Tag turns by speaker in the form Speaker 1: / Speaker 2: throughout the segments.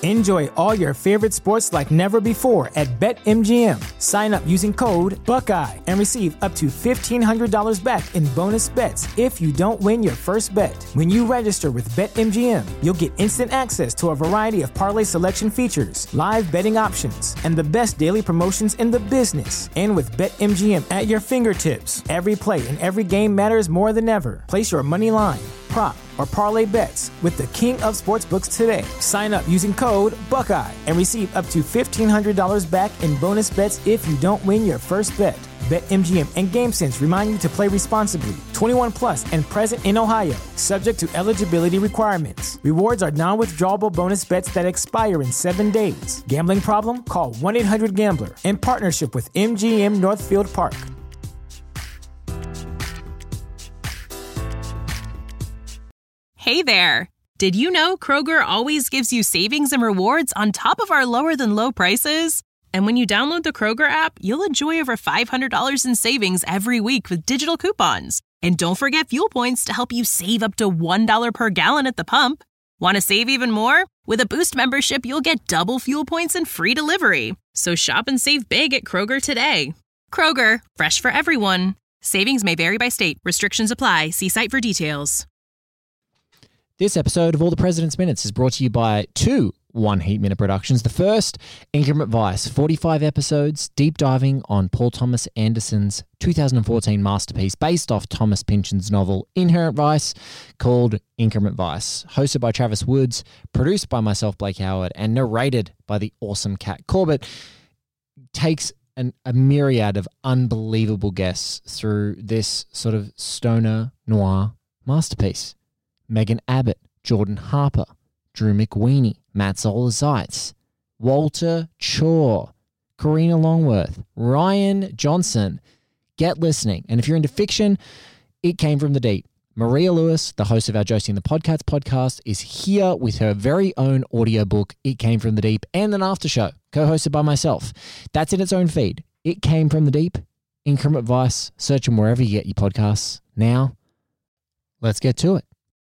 Speaker 1: Enjoy all your favorite sports like never before at BetMGM. Sign up using code Buckeye and receive up to $1,500 back in bonus bets if you don't win your first bet. When you register with BetMGM, you'll get instant access to a variety of parlay selection features, live betting options, and the best daily promotions in the business. And with BetMGM at your fingertips, every play and every game matters more than ever. Place your money line, prop, or parlay bets with the king of sportsbooks today. Sign up using code Buckeye and receive up to $1,500 back in bonus bets if you don't win your first bet. BetMGM and GameSense remind you to play responsibly. 21 plus and present in Ohio, subject to eligibility requirements. Rewards are non-withdrawable bonus bets that expire in 7 days. Gambling problem? Call 1-800-GAMBLER. In partnership with MGM Northfield Park.
Speaker 2: Hey there! Did you know Kroger always gives you savings and rewards on top of our lower-than-low prices? And when you download the Kroger app, you'll enjoy over $500 in savings every week with digital coupons. And don't forget fuel points to help you save up to $1 per gallon at the pump. Want to save even more? With a Boost membership, you'll get double fuel points and free delivery. So shop and save big at Kroger today. Kroger, fresh for everyone. Savings may vary by state. Restrictions apply. See site for details.
Speaker 3: This episode of All the President's Minutes is brought to you by two One Heat Minute productions. The first, Increment Vice, 45 episodes, deep diving on Paul Thomas Anderson's 2014 masterpiece based off Thomas Pynchon's novel Inherent Vice, called Increment Vice. Hosted by Travis Woods, produced by myself, Blake Howard, and narrated by the awesome Kat Corbett. Takes a myriad of unbelievable guests through this sort of stoner noir masterpiece. Megan Abbott, Jordan Harper, Drew McWeeny, Matt Zoller Zeitz, Walter Chaw, Karina Longworth, Ryan Johnson. Get listening. And if you're into fiction, It Came From the Deep. Maria Lewis, the host of our Josie and the Podcasts podcast, is here with her very own audiobook, It Came From the Deep, and an after show, co-hosted by myself. That's in its own feed. It Came From the Deep, Increment Vice. Search them wherever you get your podcasts. Now, let's get to it.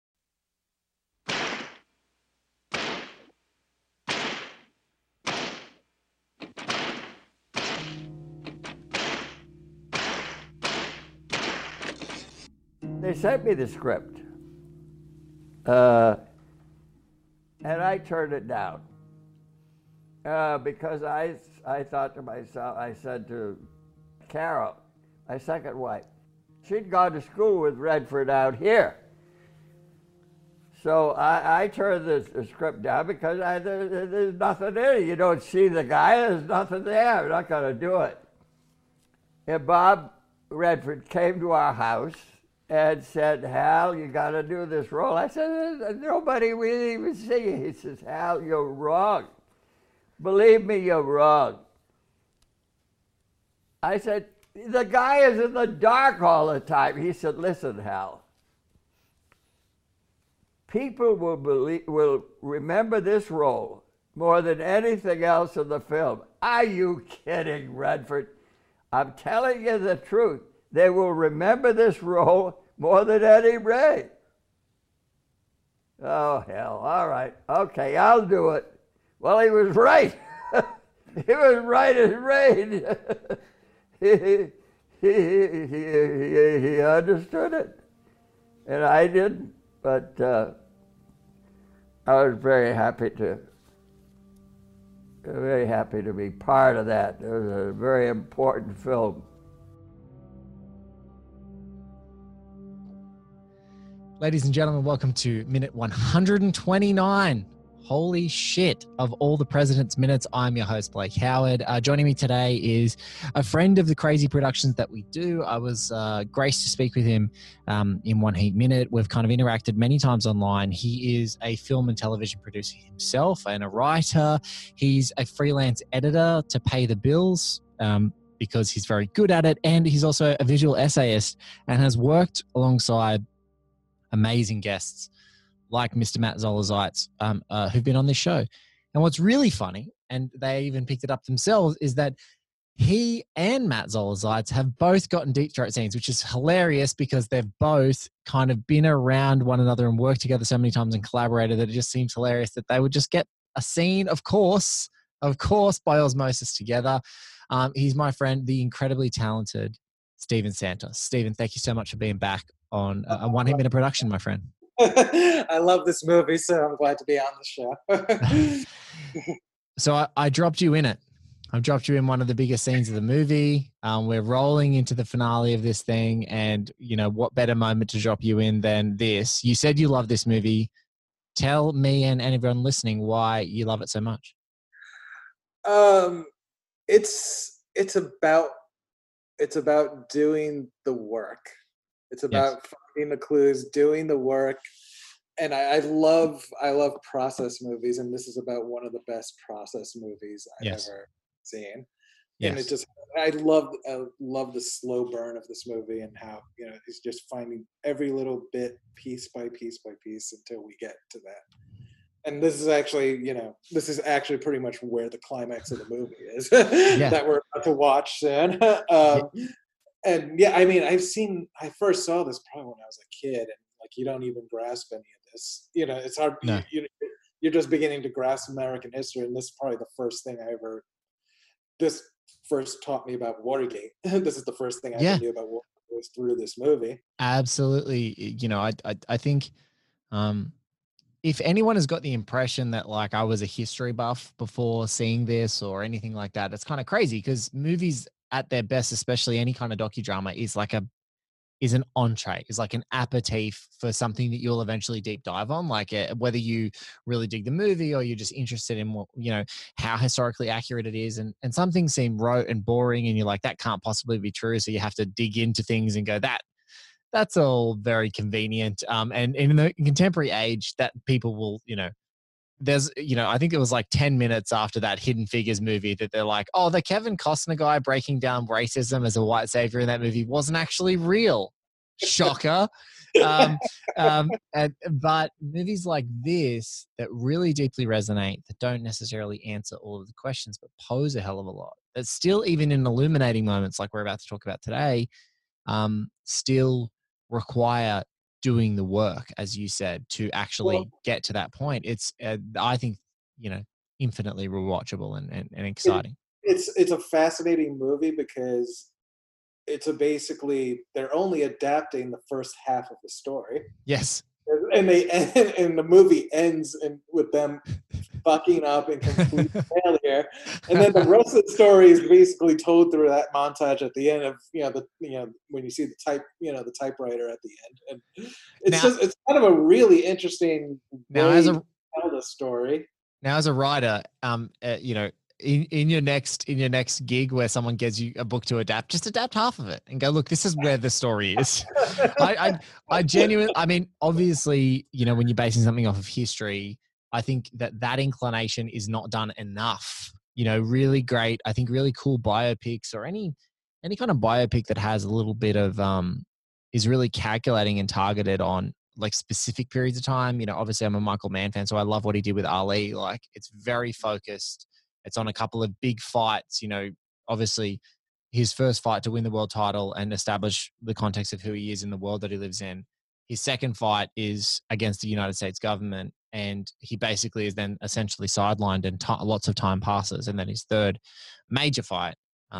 Speaker 4: They sent me the script, and I turned it down because I thought to myself, I said to Carol, my second wife, she'd gone to school with Redford out here. So I turned the script down because there's nothing in it. You don't see the guy, there's nothing there. I'm not going to do it. And Bob Redford came to our house and said, Hal, you got to do this role. I said, nobody will even see you. He says, Hal, you're wrong. Believe me, you're wrong. I said, the guy is in the dark all the time. He said, listen, Hal, people will remember this role more than anything else in the film. Are you kidding, Redford? I'm telling you the truth. They will remember this role more than Eddie Ray. Oh, hell, all right. Okay, I'll do it. Well, he was right. He was right as rain. He understood it, and I didn't, but I was very happy to be part of that. It was a very important film.
Speaker 3: Ladies and gentlemen, welcome to minute 129. Holy shit, of All the President's Minutes. I'm your host, Blake Howard. Joining me today is a friend of the crazy productions that we do. I was graced to speak with him in One Heat Minute. We've kind of interacted many times online. He is a film and television producer himself and a writer. He's a freelance editor to pay the bills because he's very good at it. And he's also a visual essayist and has worked alongside amazing guests like Mr. Matt Zoller Zeitz, who've been on this show. And what's really funny, and they even picked it up themselves, is that he and Matt Zoller Zeitz have both gotten deep throat scenes, which is hilarious because they've both kind of been around one another and worked together so many times and collaborated that it just seems hilarious that they would just get a scene, of course, by osmosis together. He's my friend, the incredibly talented Stephen Santos. Stephen, thank you so much for being back on a One Hit Minute production, my friend.
Speaker 5: I love this movie, so I'm glad to be on the show.
Speaker 3: So I dropped you in it. I've dropped you in one of the biggest scenes of the movie. We're rolling into the finale of this thing, and what better moment to drop you in than this? You said you love this movie. Tell me and everyone listening why you love it so much.
Speaker 5: It's about doing the work. It's about finding the clues, doing the work. And I love process movies, and this is about one of the best process movies I've ever seen. And it just, I love the slow burn of this movie, and how he's just finding every little bit, piece by piece by piece, until we get to that. And this is actually pretty much where the climax of the movie is that we're about to watch soon. And I first saw this probably when I was a kid, and you don't even grasp any of this. It's hard. No. You're just beginning to grasp American history, and this is probably the first thing this first taught me about Watergate. This is the first thing I ever knew about Watergate was through this movie.
Speaker 3: Absolutely. I think if anyone has got the impression that I was a history buff before seeing this or anything like that, it's kind of crazy, because movies at their best, especially any kind of docudrama, is an entree, is like an aperitif for something that you'll eventually deep dive on. Whether you really dig the movie or you're just interested in what, how historically accurate it is. And some things seem rote and boring, and you're like, that can't possibly be true. So you have to dig into things and go, that's all very convenient. And in the contemporary age, that people will, there's, I think it was 10 minutes after that Hidden Figures movie that they're like, oh, the Kevin Costner guy breaking down racism as a white savior in that movie wasn't actually real. Shocker. But movies like this that really deeply resonate, that don't necessarily answer all of the questions, but pose a hell of a lot, that still, even in illuminating moments like we're about to talk about today, still require doing the work, as you said, to actually get to that point. It's, I think, infinitely rewatchable and exciting.
Speaker 5: It's a fascinating movie because they're only adapting the first half of the story.
Speaker 3: Yes.
Speaker 5: And the movie ends with them fucking up and complete failure, and then the rest of the story is basically told through that montage at the end of when you see the typewriter at the end, and it's kind of a really interesting way to tell the story.
Speaker 3: Now, as a writer, in your next gig where someone gives you a book to adapt, just adapt half of it and go, look, this is where the story is. I genuinely, obviously, when you're basing something off of history, I think that inclination is not done enough. Really great, I think really cool biopics, or any kind of biopic that has a little bit of, is really calculating and targeted on specific periods of time. Obviously I'm a Michael Mann fan, so I love what he did with Ali. It's very focused. It's on a couple of big fights, obviously his first fight to win the world title and establish the context of who he is in the world that he lives in. His second fight is against the United States government, and he basically is then essentially sidelined, and lots of time passes. And then his third major fight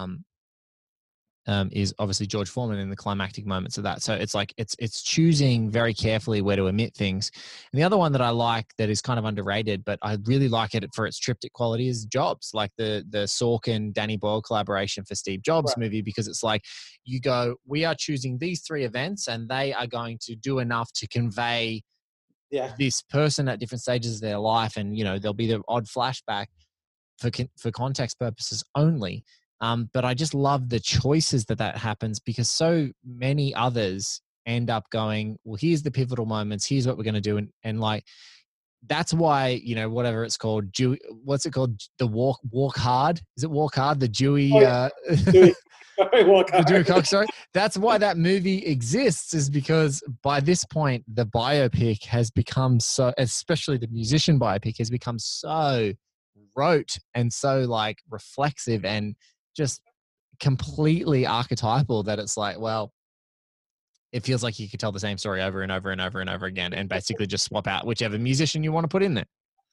Speaker 3: is obviously George Foreman in the climactic moments of that. So it's choosing very carefully where to omit things. And the other one that I like that is kind of underrated, but I really like it for its triptych quality, is Jobs, like the Sorkin Danny Boyle collaboration for Steve Jobs movie, because it's you go, we are choosing these three events, and they are going to do enough to convey this person at different stages of their life, and there'll be the odd flashback for context purposes only. But I just love the choices that happens, because so many others end up going, well, here's the pivotal moments, here's what we're going to do. And that's why, whatever it's called, what's it called? The walk hard. Is it Walk Hard? The Dewey,
Speaker 5: Walk Hard.
Speaker 3: The Dewey Cox story. That's why that movie exists, is because by this point, the biopic has become so, especially the musician biopic, has become so rote and so reflexive and just completely archetypal that it's well, it feels like you could tell the same story over and over and over and over again, and basically just swap out whichever musician you want to put in there.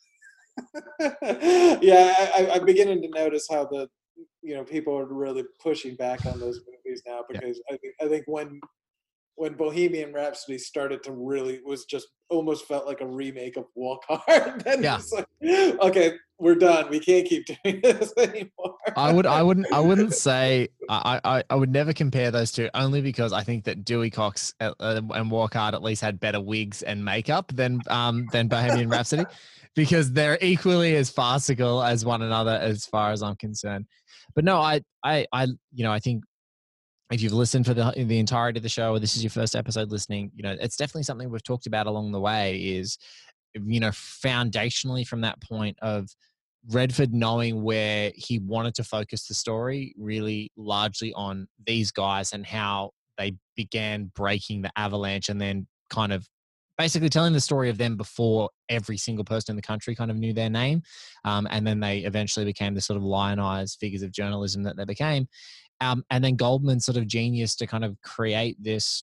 Speaker 5: Yeah, I'm beginning to notice how people are really pushing back on those movies now, because I think when Bohemian Rhapsody started to really was just almost felt like a remake of Walk Hard. Then it's like, okay, we're done. We can't keep doing this anymore.
Speaker 3: I wouldn't say I would never compare those two, only because I think that Dewey Cox and Walk Hard at least had better wigs and makeup than Bohemian Rhapsody, because they're equally as farcical as one another as far as I'm concerned. But no, I think if you've listened for the entirety of the show, or this is your first episode listening, it's definitely something we've talked about along the way, is, foundationally from that point of Redford knowing where he wanted to focus the story really largely on these guys and how they began breaking the avalanche, and then kind of basically telling the story of them before every single person in the country kind of knew their name. And then they eventually became the sort of lionized figures of journalism that they became. And then Goldman's sort of genius to kind of create this,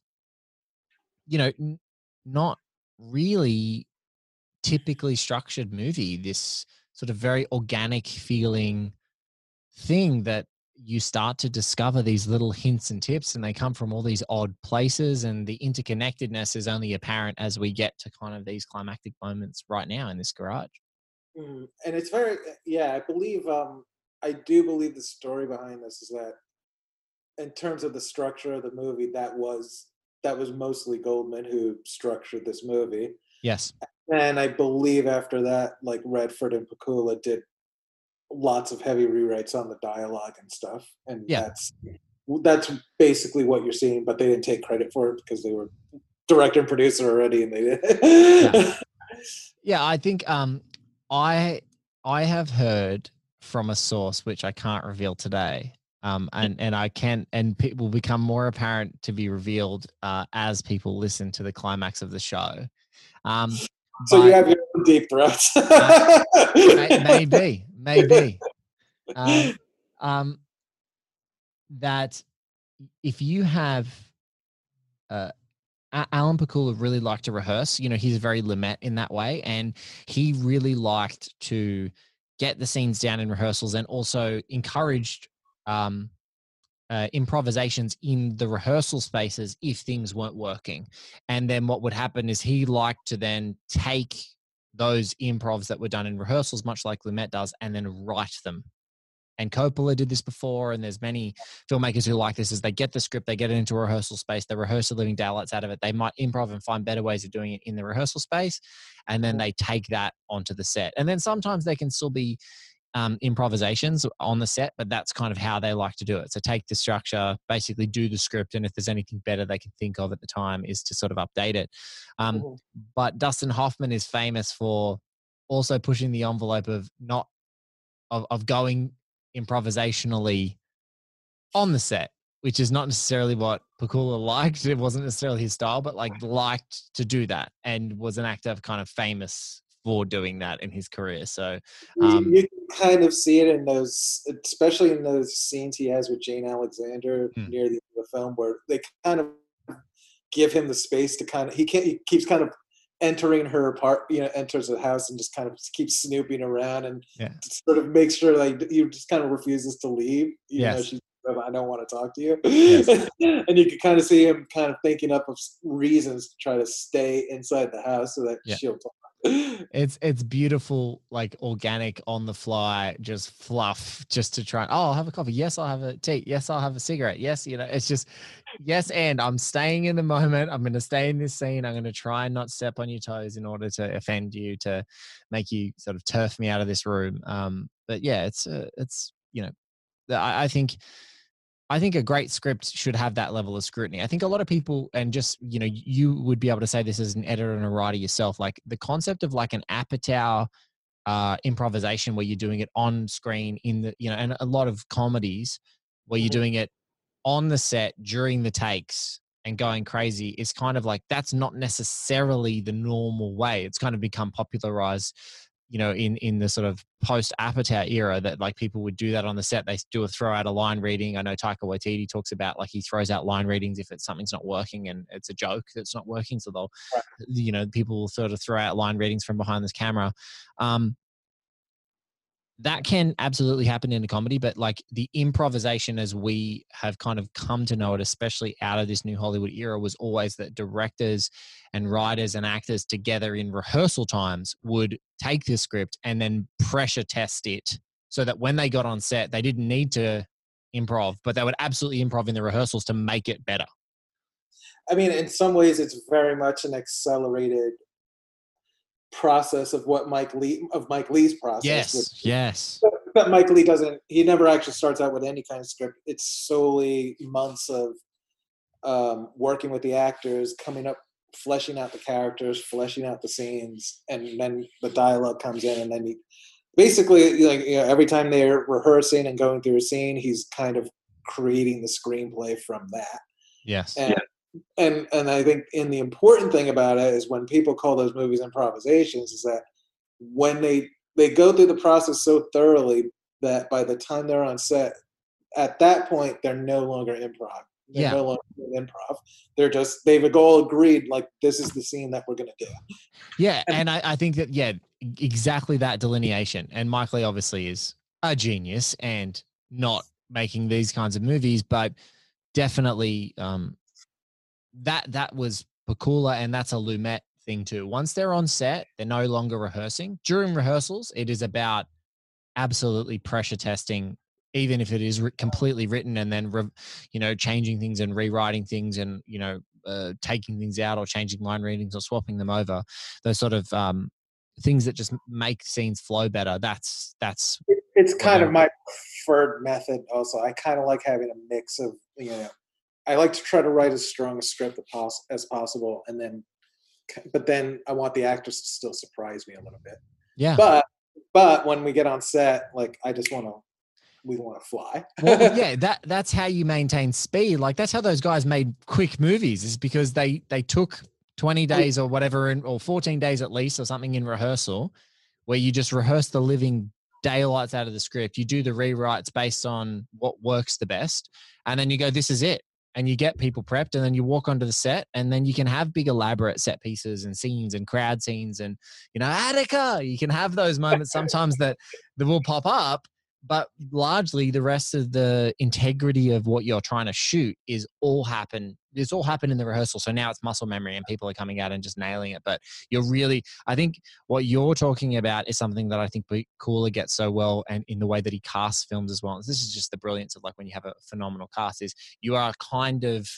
Speaker 3: not really typically structured movie, this sort of very organic feeling thing that you start to discover these little hints and tips, and they come from all these odd places, and the interconnectedness is only apparent as we get to kind of these climactic moments right now in this garage.
Speaker 5: And it's very, I believe, I do believe the story behind this is that, in terms of the structure of the movie, that was mostly Goldman who structured this movie.
Speaker 3: Yes.
Speaker 5: And I believe after that, like, Redford and Pakula did lots of heavy rewrites on the dialogue and stuff. And that's basically what you're seeing, but they didn't take credit for it because they were director and producer already, and they did.
Speaker 3: Yeah, I think I have heard from a source which I can't reveal today. And I can, and it will become more apparent to be revealed as people listen to the climax of the show.
Speaker 5: So you have your own deep throats.
Speaker 3: Maybe. That if you have, Alan Pakula really liked to rehearse. He's very Lumet in that way, and he really liked to get the scenes down in rehearsals, and also encouraged improvisations in the rehearsal spaces if things weren't working. And then what would happen is he liked to then take those improvs that were done in rehearsals, much like Lumet does, and then write them. And Coppola did this before, and there's many filmmakers who like this, is they get the script, they get it into a rehearsal space, they rehearse the living daylights out of it. They might improv and find better ways of doing it in the rehearsal space, and then they take that onto the set. And then sometimes they can still be improvisations on the set, but that's kind of how they like to do it. So take the structure, basically do the script, and if there's anything better they can think of at the time is to sort of update it. But Dustin Hoffman is famous for also pushing the envelope of going improvisationally on the set, which is not necessarily what Pakula liked. It wasn't necessarily his style, but liked to do that, and was an actor kind of famous for doing that in his career. So
Speaker 5: you can kind of see it in those, especially in those scenes he has with Jane Alexander near the end of the film, where they kind of give him the space to kind of, he keeps kind of entering her enters the house and just kind of keeps snooping around, and sort of makes sure he just kind of refuses to leave, even though she's, I don't want to talk to you. Yes. And you can kind of see him kind of thinking up of reasons to try to stay inside the house so that she'll talk.
Speaker 3: It's beautiful, like organic, on the fly, just fluff, just to try. Oh, I'll have a coffee. Yes, I'll have a tea. Yes, I'll have a cigarette. Yes, it's just yes, and I'm staying in the moment. I'm going to stay in this scene. I'm going to try and not step on your toes in order to offend you, to make you sort of turf me out of this room. But yeah, it's I think a great script should have that level of scrutiny. I think a lot of people, and just, you would be able to say this as an editor and a writer yourself, like the concept of like an Apatow improvisation where you're doing it on screen in the, and a lot of comedies where you're doing it on the set during the takes and going crazy, is kind of like, that's not necessarily the normal way. It's kind of become popularized, in the sort of post-Apatow era, that like people would do that on the set. They throw out a line reading. I know Taika Waititi talks about, like, he throws out line readings if something's not working and it's a joke that's not working. So they'll, people will sort of throw out line readings from behind this camera. that can absolutely happen in a comedy, but like the improvisation as we have kind of come to know it, especially out of this new Hollywood era, was always that directors and writers and actors together in rehearsal times would take the script and then pressure test it so that when they got on set, they didn't need to improv, but they would absolutely improv in the rehearsals to make it better.
Speaker 5: I mean, in some ways, it's very much an accelerated process of what Mike Leigh's process.
Speaker 3: Yes.
Speaker 5: But Mike Leigh he never actually starts out with any kind of script. It's solely months of working with the actors, coming up, fleshing out the characters, fleshing out the scenes, and then the dialogue comes in, and then basically, like, you know, every time they're rehearsing and going through a scene, he's kind of creating the screenplay from that.
Speaker 3: Yes.
Speaker 5: And I think the important thing about it is when people call those movies improvisations is that when they go through the process so thoroughly that by the time they're on set, at that point, they're no longer improv. They're no longer improv. They've all agreed, like, this is the scene that we're going to do.
Speaker 3: Yeah. And I think that, exactly that delineation. And Mike Leigh obviously is a genius and not making these kinds of movies, but definitely, that was Pakula, and that's a Lumet thing too. Once they're on set, they're no longer rehearsing. During rehearsals, it is about absolutely pressure testing, even if it is completely written, and then changing things and rewriting things, and taking things out or changing line readings or swapping them over. Those sort of things that just make scenes flow better. That's
Speaker 5: it's kind of my preferred method. Also, I kind of like having a mix of I like to try to write as strong a script as possible, but then I want the actors to still surprise me a little bit.
Speaker 3: Yeah.
Speaker 5: But when we get on set, like, we want to fly.
Speaker 3: Well, yeah, that's how you maintain speed. Like, that's how those guys made quick movies, is because they took 20 days or whatever, or 14 days at least or something in rehearsal, where you just rehearse the living daylights out of the script. You do the rewrites based on what works the best, and then you go, this is it. And you get people prepped, and then you walk onto the set, and then you can have big elaborate set pieces and scenes and crowd scenes and, Attica, you can have those moments sometimes that will pop up, but largely the rest of the integrity of what you're trying to shoot is all happen in the rehearsal. So now it's muscle memory and people are coming out and just nailing it. But I think what you're talking about is something that I think Pakula gets so well, and in the way that he casts films as well. And this is just the brilliance of, like, when you have a phenomenal cast, is you're kind of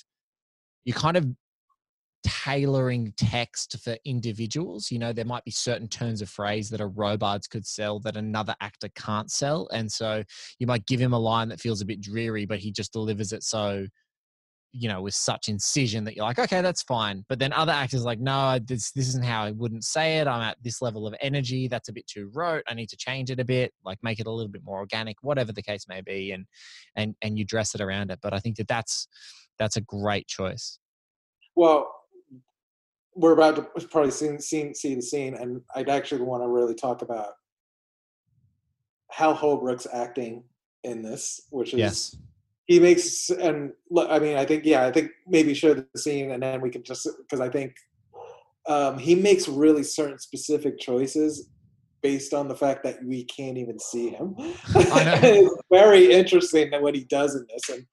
Speaker 3: tailoring text for individuals. There might be certain turns of phrase that a robots could sell that another actor can't sell. And so you might give him a line that feels a bit dreary, but he just delivers it so, with such incision that you're like, okay, that's fine. But then other actors are like, no, this isn't how I wouldn't say it. I'm at this level of energy. That's a bit too rote. I need to change it a bit, like make it a little bit more organic, whatever the case may be. And you dress it around it. But I think that's a great choice.
Speaker 5: Well, we're about to probably see the scene, and I'd actually want to really talk about Hal Holbrook's acting in this, which is he makes, and I mean, I think maybe show the scene, and then we can just, because I think he makes really certain specific choices based on the fact that we can't even see him. I know. It's very interesting what he does in this, and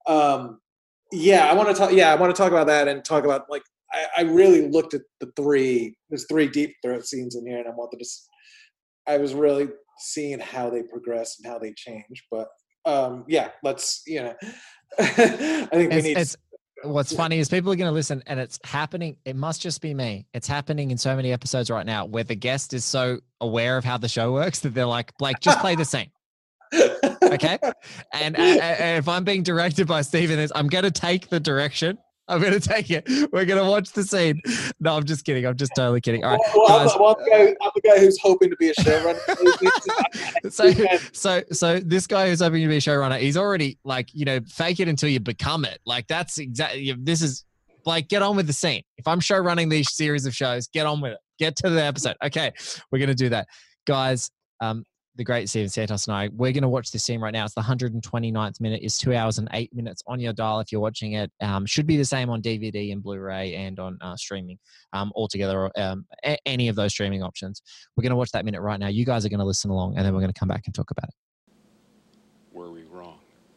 Speaker 5: I want to talk about that and talk about, like, I really looked at there's 3 deep throat scenes in here, and I was really seeing how they progress and how they change. But let's, I think we need.
Speaker 3: What's funny is people are going to listen, and it's happening. It must just be me. It's happening in so many episodes right now where the guest is so aware of how the show works that they're like, Blake, just play the scene. Okay. And if I'm being directed by Stephen, I'm going to take the direction. I'm going to take it. We're going to watch the scene. No, I'm just kidding. I'm just totally kidding. All right, guys.
Speaker 5: I'm the guy who's hoping to be a showrunner.
Speaker 3: So this guy who's hoping to be a showrunner, he's already, like, fake it until you become it. Like, that's exactly, this is, like, get on with the scene. If I'm show running these series of shows, get on with it. Get to the episode. Okay, we're going to do that. Guys, the great Steven Santos and I, we're going to watch this scene right now. It's the 129th minute. It's 2 hours and 8 minutes on your dial if you're watching it. Should be the same on DVD and Blu-ray and on streaming altogether, any of those streaming options. We're going to watch that minute right now. You guys are going to listen along, and then we're going to come back and talk about it.
Speaker 6: Were we wrong?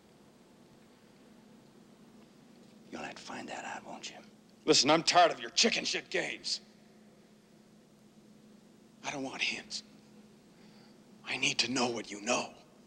Speaker 7: You'll have to find that out, won't you?
Speaker 6: Listen, I'm tired of your chicken shit games. I don't want hints. I need to know what you know.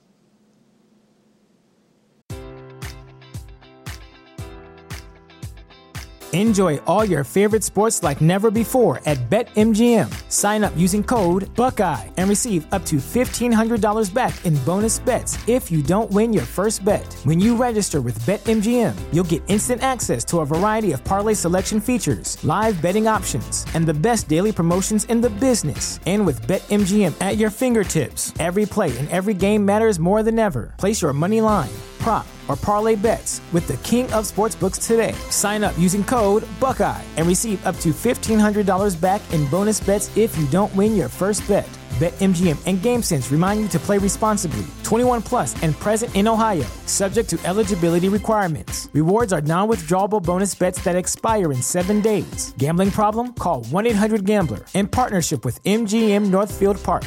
Speaker 1: Enjoy all your favorite sports like never before at BetMGM. Sign up using code Buckeye and receive up to $1,500 back in bonus bets if you don't win your first bet. When you register with BetMGM, you'll get instant access to a variety of parlay selection features, live betting options, and the best daily promotions in the business. And with BetMGM at your fingertips, every play and every game matters more than ever. Place your money line, prop, or parlay bets with the king of sportsbooks today. Sign up using code Buckeye and receive up to $1,500 back in bonus bets if you don't win your first bet. BetMGM and GameSense remind you to play responsibly. 21 plus and present in Ohio, subject to eligibility requirements. Rewards are non-withdrawable bonus bets that expire in 7 days. Gambling problem? Call 1-800-GAMBLER in partnership with MGM Northfield Park.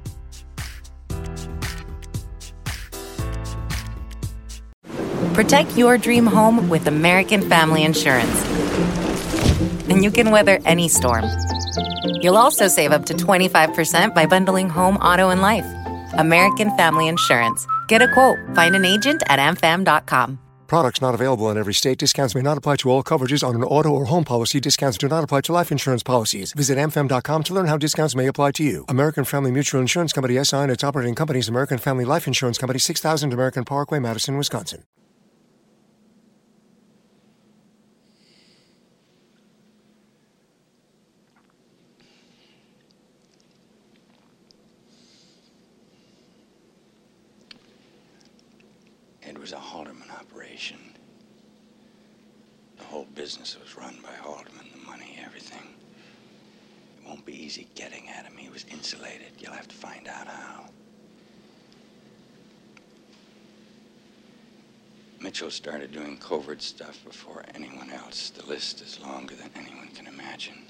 Speaker 8: Protect your dream home with American Family Insurance. And you can weather any storm. You'll also save up to 25% by bundling home, auto, and life. American Family Insurance. Get a quote. Find an agent at amfam.com.
Speaker 9: Products not available in every state. Discounts may not apply to all coverages on an auto or home policy. Discounts do not apply to life insurance policies. Visit amfam.com to learn how discounts may apply to you. American Family Mutual Insurance Company, SI, and its operating companies, American Family Life Insurance Company, 6000 American Parkway, Madison, Wisconsin.
Speaker 7: It was a Halderman operation. The whole business was run by Halderman, the money, everything. It won't be easy getting at him. He was insulated. You'll have to find out how. Mitchell started doing covert stuff before anyone else. The list is longer than anyone can imagine.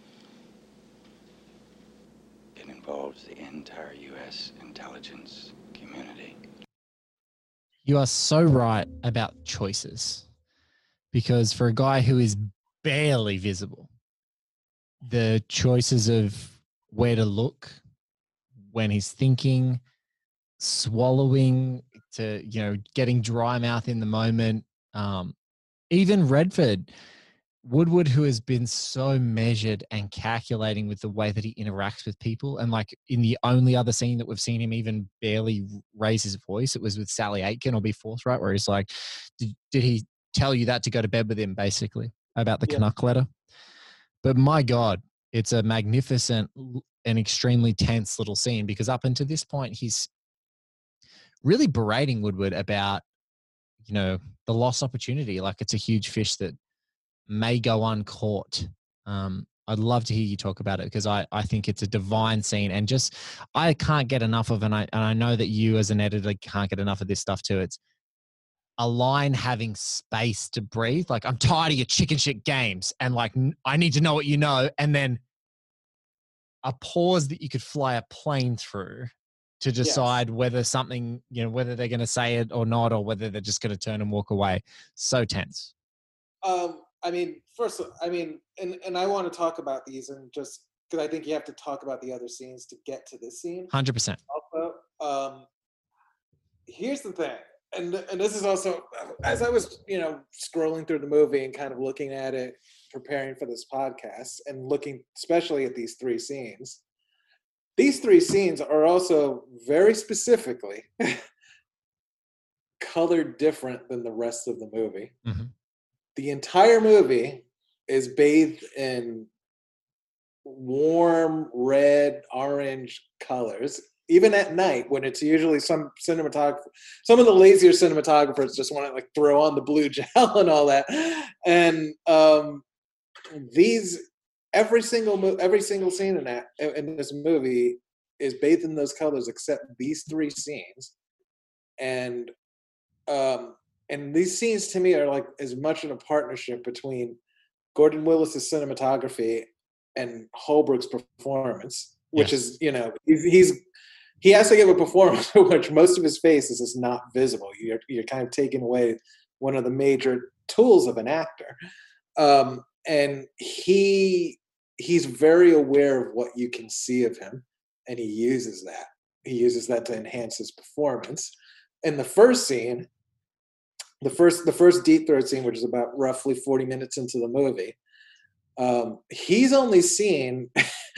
Speaker 7: It involves the entire U.S. intelligence community.
Speaker 3: You are so right about choices, because for a guy who is barely visible, the choices of where to look, when he's thinking, swallowing, to, getting dry mouth in the moment. Even Redford, Woodward, who has been so measured and calculating with the way that he interacts with people. And like in the only other scene that we've seen him even barely raise his voice, it was with Sally Aitken, or be forthright, where he's like, did he tell you that to go to bed with him, basically, about the Canuck letter? But my God, it's a magnificent and extremely tense little scene, because up until this point, he's really berating Woodward about, the lost opportunity. Like it's a huge fish that may go uncaught. I'd love to hear you talk about it, because I think it's a divine scene, and just I can't get enough of it. And I know that you as an editor can't get enough of this stuff too. It's a line having space to breathe. Like, I'm tired of your chicken shit games, and like I need to know what you know, and then a pause that you could fly a plane through to decide whether something, whether they're going to say it or not, or whether they're just going to turn and walk away. So tense.
Speaker 5: And I want to talk about these, and just because I think you have to talk about the other scenes to get to this scene.
Speaker 3: 100%.
Speaker 5: Also, here's the thing, and this is also, as I was, scrolling through the movie and kind of looking at it, preparing for this podcast, and looking especially at these three scenes. These three scenes are also very specifically colored different than the rest of the movie. Mm-hmm. The entire movie is bathed in warm red, orange colors. Even at night, when it's usually some of the lazier cinematographers just want to like throw on the blue gel and all that. And every single scene in this movie is bathed in those colors except these 3 scenes. And these scenes to me are like as much in a partnership between Gordon Willis's cinematography and Holbrook's performance, which is, you know, he has to give a performance in which most of his face is just not visible. You're kind of taking away one of the major tools of an actor. And he's very aware of what you can see of him, and he uses that. He uses that to enhance his performance. In the first scene, the first Deep Throat scene, which is about roughly 40 minutes into the movie, he's only seen,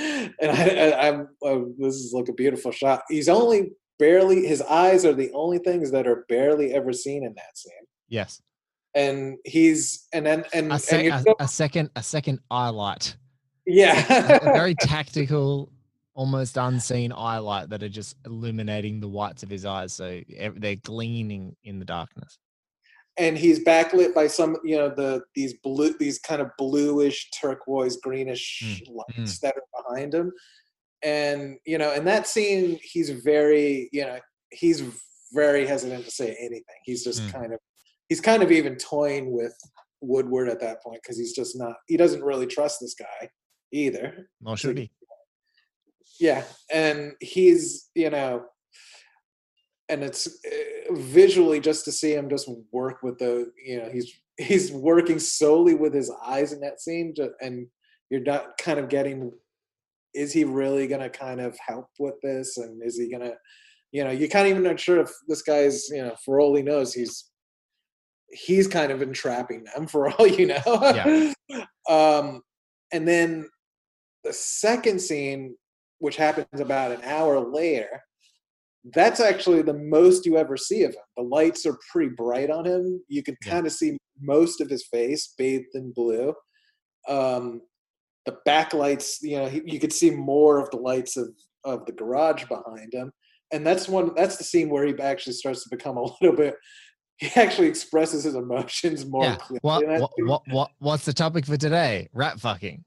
Speaker 5: and this is like a beautiful shot. He's only barely, his eyes are the only things that are barely ever seen in that scene.
Speaker 3: Yes.
Speaker 5: And he's, and then, and
Speaker 3: a second eye light.
Speaker 5: Yeah.
Speaker 3: A very tactical, almost unseen eye light that are just illuminating the whites of his eyes. So they're gleaming in the darkness.
Speaker 5: And he's backlit by some, you know, these kind of bluish, turquoise, greenish lights that are behind him. And, you know, in that scene, he's very hesitant to say anything. He's just he's kind of even toying with Woodward at that point, because he's just not, he doesn't really trust this guy either.
Speaker 3: Nor should he.
Speaker 5: Yeah. And he's, you know, and it's visually just to see him just work with the, you know, he's working solely with his eyes in that scene, and you're not kind of getting, is he really going to kind of help with this? And is he going to, you know, you kind of even not sure if this guy's, you know, for all he knows, he's kind of entrapping them for all you know. Yeah. And then the second scene, which happens about an hour later, that's actually the most you ever see of him. The lights are pretty bright on him. You can kind of see most of his face bathed in blue. The backlights, you know, you could see more of the lights of the garage behind him. And that's the scene where he actually starts to become a little bit, he actually expresses his emotions more clearly.
Speaker 3: What's the topic for today? Rat fucking.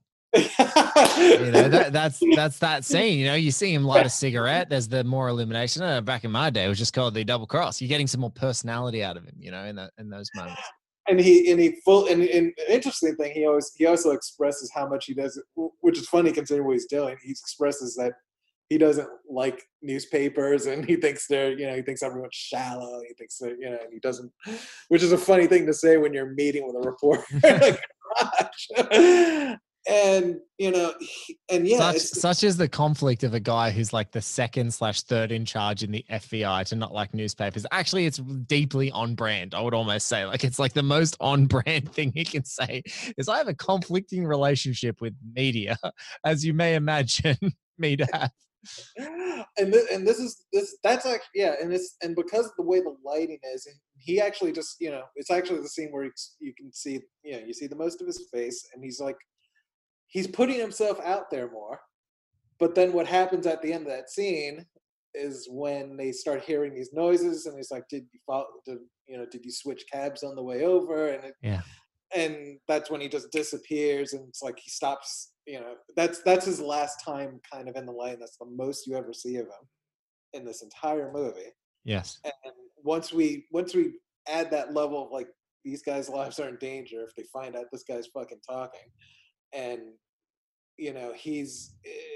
Speaker 3: You know, that's that scene. You know, you see him light a cigarette. There's the more illumination. Back in my day, it was just called the double cross. You're getting some more personality out of him, you know, in those moments.
Speaker 5: And an interesting thing, he also expresses how much he doesn't, which is funny considering what he's doing. He expresses that he doesn't like newspapers, and he thinks he thinks everyone's shallow. He thinks that, you know, he doesn't, which is a funny thing to say when you're meeting with a reporter in a garage. And, you know,
Speaker 3: such is the conflict of a guy who's like the second/third in charge in the FBI to not like newspapers. Actually, it's deeply on brand. I would almost say, like, it's like the most on brand thing he can say is, I have a conflicting relationship with media, as you may imagine me to have.
Speaker 5: And that's actually, yeah. And because of the way the lighting is, and he actually just, you know, it's actually the scene where you can see, you know, you see the most of his face, and he's like, he's putting himself out there more. But then what happens at the end of that scene is when they start hearing these noises, and he's like, did you switch cabs on the way over? And that's when he just disappears, and it's like he stops, you know, that's his last time kind of in the light. That's the most you ever see of him in this entire movie.
Speaker 3: Yes.
Speaker 5: And once we add that level of, like, these guys' lives are in danger if they find out this guy's fucking talking. And, you know, he's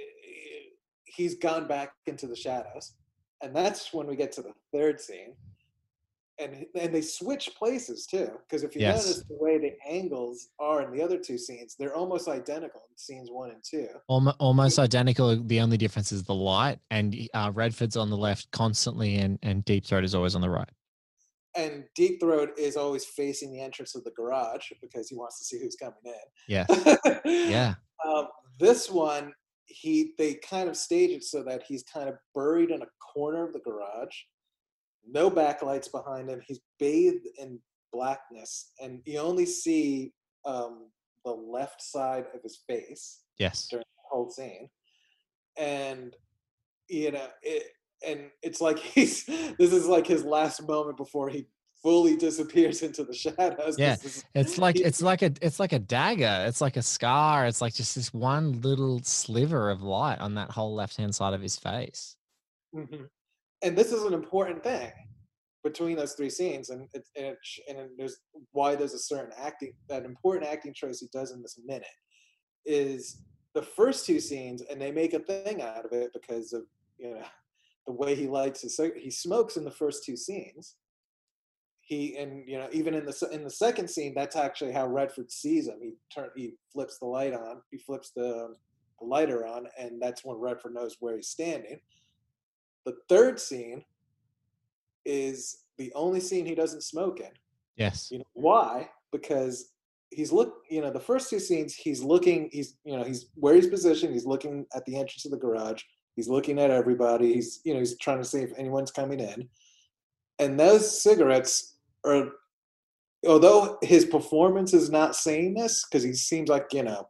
Speaker 5: gone back into the shadows, and that's when we get to the third scene, and they switch places too, because if you notice the way the angles are in the other two scenes, they're almost identical in scenes 1 and 2.
Speaker 3: Almost identical. The only difference is the light, and Redford's on the left constantly, and Deep Throat is always on the right.
Speaker 5: And Deep Throat is always facing the entrance of the garage because he wants to see who's coming in.
Speaker 3: Yeah. Yeah.
Speaker 5: This one, they kind of stage it so that he's kind of buried in a corner of the garage. No backlights behind him. He's bathed in blackness, and you only see the left side of his face.
Speaker 3: Yes.
Speaker 5: During the whole scene. And, you know, it's like this is like his last moment before he fully disappears into the shadows.
Speaker 3: Yeah, it's like a dagger. It's like a scar. It's like just this one little sliver of light on that whole left-hand side of his face.
Speaker 5: Mm-hmm. And this is an important thing between those three scenes, and there's why there's a certain that important acting choice he does in this minute is the first two scenes, and they make a thing out of it because of the way he likes he smokes in the first two scenes. Even in the second scene, that's actually how Redford sees him. He flips the light on. He flips the lighter on, and that's when Redford knows where he's standing. The third scene is the only scene he doesn't smoke in.
Speaker 3: Yes.
Speaker 5: You know why? Because the first two scenes he's where he's positioned. He's looking at the entrance of the garage. He's looking at everybody. He's trying to see if anyone's coming in. And those cigarettes are, although his performance is not saying this, because he seems like,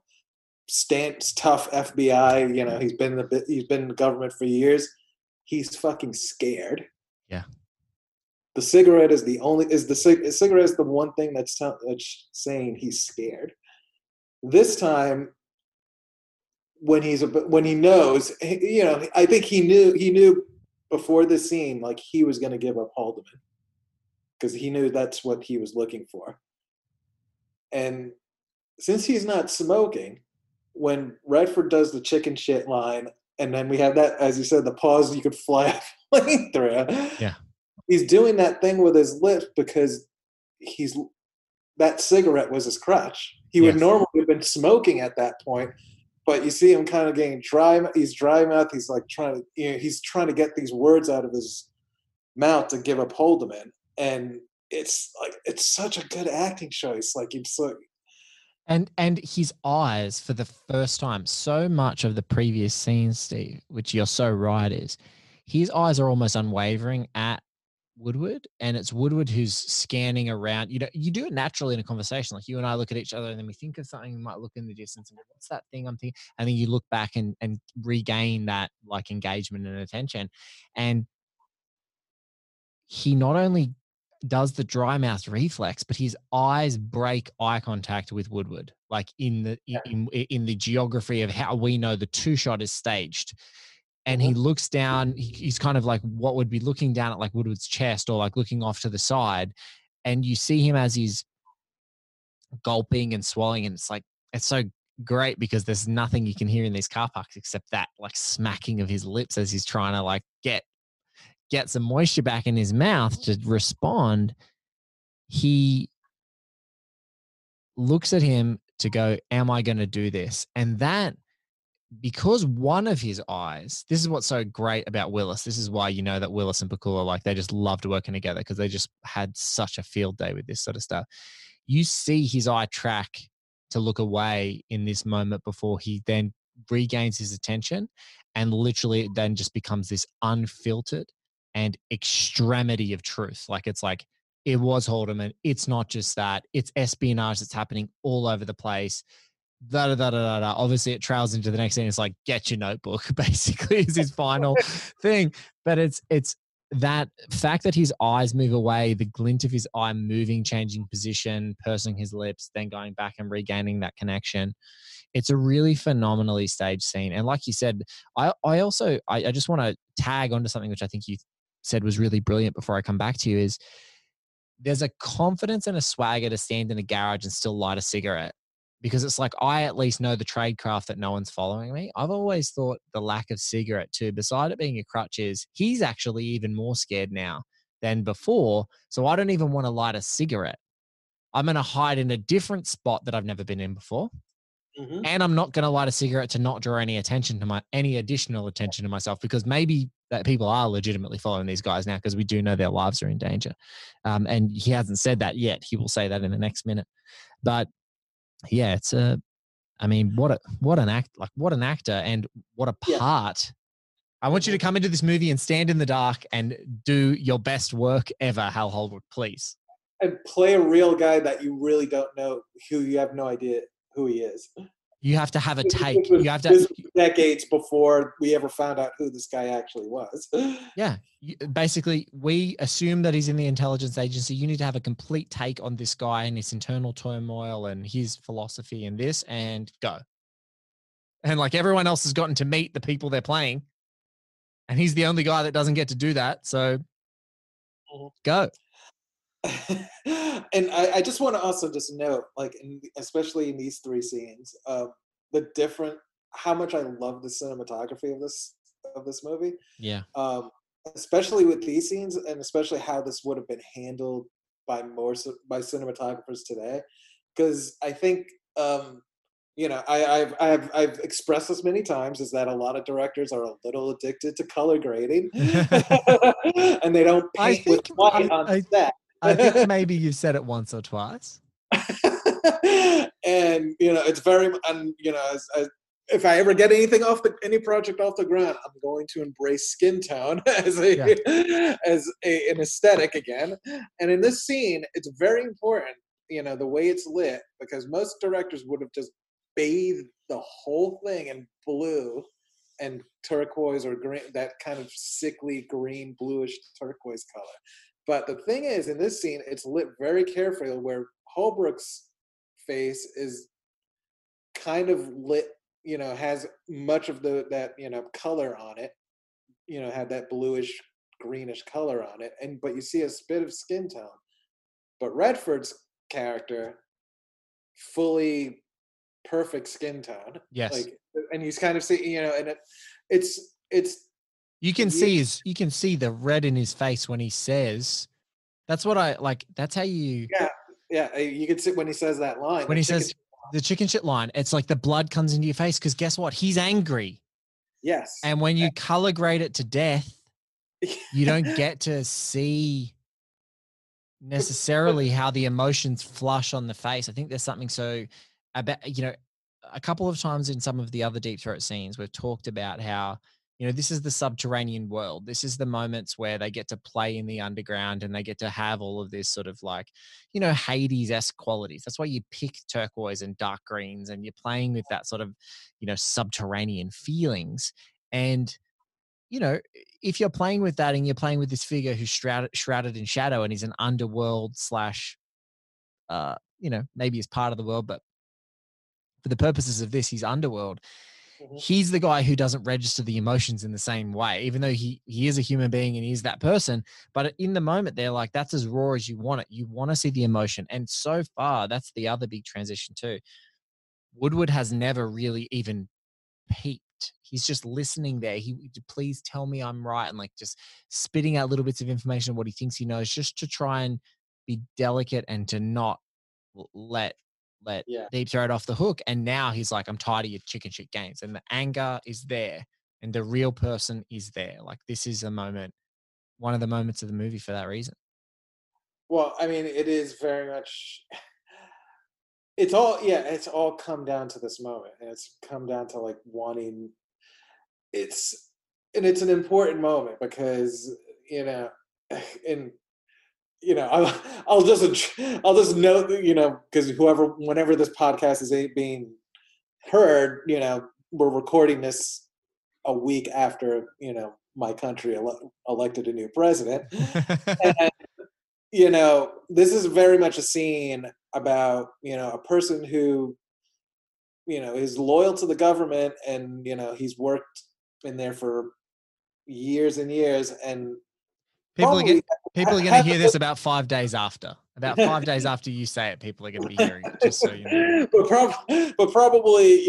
Speaker 5: tough FBI, he's been in the government for years. He's fucking scared.
Speaker 3: Yeah.
Speaker 5: The cigarette is the cigarette is the one thing that's saying he's scared. This time, when he knows, I think he knew before the scene, like he was going to give up Haldeman because he knew that's what he was looking for. And since he's not smoking, when Redford does the chicken shit line, and then we have that, as you said, the pause you could fly a plane through.
Speaker 3: Yeah.
Speaker 5: He's doing that thing with his lips because that cigarette was his crutch. He would normally have been smoking at that point, but you see him kind of getting dry. He's dry mouth. He's like he's trying to get these words out of his mouth to give up Haldeman. And it's such a good acting choice. Like
Speaker 3: and his eyes for the first time, so much of the previous scenes, Steve, which you're so right, is his eyes are almost unwavering at Woodward, and it's Woodward who's scanning around. You do it naturally in a conversation. Like you and I look at each other and then we think of something, we might look in the distance and go, what's that thing I'm thinking? And then you look back and regain that like engagement and attention. And he not only does the dry mouth reflex, but his eyes break eye contact with Woodward, like in the geography of how we know the two shot is staged. And he looks down, he's kind of like what would be looking down at like Woodward's chest or like looking off to the side. And you see him as he's gulping and swallowing. And it's like, it's so great because there's nothing you can hear in these car parks except that like smacking of his lips as he's trying to like get some moisture back in his mouth to respond. He looks at him to go, am I going to do this? And that, because one of his eyes, this is what's so great about Willis. This is why you know that Willis and Pakula, like they just loved working together because they just had such a field day with this sort of stuff. You see his eye track to look away in this moment before he then regains his attention, and literally it then just becomes this unfiltered and extremity of truth. Like it's like, it was Haldeman. It's not just that. It's espionage that's happening all over the place. Obviously, it trails into the next scene. It's like, get your notebook, basically, is his final thing. But it's that fact that his eyes move away, the glint of his eye moving, changing position, pursing his lips, then going back and regaining that connection. It's a really phenomenally staged scene. And like you said, I just want to tag onto something which I think you said was really brilliant before I come back to you, is there's a confidence and a swagger to stand in a garage and still light a cigarette. Because it's like, I at least know the tradecraft that no one's following me. I've always thought the lack of cigarette too, beside it being a crutch, is he's actually even more scared now than before. So I don't even want to light a cigarette. I'm going to hide in a different spot that I've never been in before. Mm-hmm. And I'm not going to light a cigarette to not draw any additional attention to myself, because maybe that people are legitimately following these guys now because we do know their lives are in danger. And he hasn't said that yet. He will say that in the next minute. But yeah, it's what an actor and what a part. I want you to come into this movie and stand in the dark and do your best work ever, Hal Holbrook, please.
Speaker 5: And play a real guy that you really don't know, who you have no idea who he is.
Speaker 3: You have to have a take.
Speaker 5: This
Speaker 3: You have to.
Speaker 5: was decades before we ever found out who this guy actually was.
Speaker 3: Yeah. Basically, we assume that he's in the intelligence agency. You need to have a complete take on this guy and his internal turmoil and his philosophy and this, and go. And like everyone else has gotten to meet the people they're playing, and he's the only guy that doesn't get to do that. So go.
Speaker 5: And I just want to also just note, like, especially in these three scenes, how much I love the cinematography of this movie.
Speaker 3: Yeah.
Speaker 5: Especially with these scenes, and especially how this would have been handled by cinematographers today, because I think I've expressed this many times, is that a lot of directors are a little addicted to color grading, and they don't paint with white on set.
Speaker 3: I think maybe you've said it once or twice.
Speaker 5: And it's very, and if I ever get any project off the ground, I'm going to embrace skin tone as an aesthetic again. And in this scene, it's very important, the way it's lit, because most directors would have just bathed the whole thing in blue and turquoise or green, that kind of sickly green, bluish turquoise color. But the thing is, in this scene, it's lit very carefully, where Holbrook's face is kind of lit, has much of that color on it, had that bluish, greenish color on it, but you see a bit of skin tone. But Redford's character, fully perfect skin tone.
Speaker 3: Yes.
Speaker 5: And you kind of see, and it's.
Speaker 3: You can see the red in his face when he says, that's what I like. That's how you.
Speaker 5: Yeah. You can see when he says that line.
Speaker 3: When he says the chicken shit line, it's like the blood comes into your face, because guess what? He's angry.
Speaker 5: Yes.
Speaker 3: And when you color grade it to death, you don't get to see necessarily how the emotions flush on the face. I think there's something about, a couple of times in some of the other Deep Throat scenes, we've talked about how, this is the subterranean world. This is the moments where they get to play in the underground and they get to have all of this sort of like, Hades-esque qualities. That's why you pick turquoise and dark greens, and you're playing with that sort of, subterranean feelings. And, if you're playing with that and you're playing with this figure who's shrouded in shadow and he's an underworld / maybe he's part of the world, but for the purposes of this, he's underworld. Mm-hmm. He's the guy who doesn't register the emotions in the same way, even though he is a human being and he's that person. But in the moment, they're like, that's as raw as you want it. You want to see the emotion. And so far, that's the other big transition too. Woodward has never really even peeped. He's just listening there. Please tell me I'm right. And like just spitting out little bits of information of what he thinks he knows, just to try and be delicate and to not let Deep Throat off the hook. And now he's like, I'm tired of your chicken shit games. And the anger is there and the real person is there. Like, this is one of the moments of the movie for that reason.
Speaker 5: Well, I mean, it is very much, it's all come down to this moment. And it's come down to like wanting, it's an important moment because, I'll just note that, because whenever this podcast is being heard, we're recording this a week after, my country elected a new president. And, this is very much a scene about, a person who, is loyal to the government and, he's worked in there for years and years, and
Speaker 3: people are going to hear this about 5 days after. About 5 days after you say it, people are going to be hearing it, just so you know.
Speaker 5: But probably,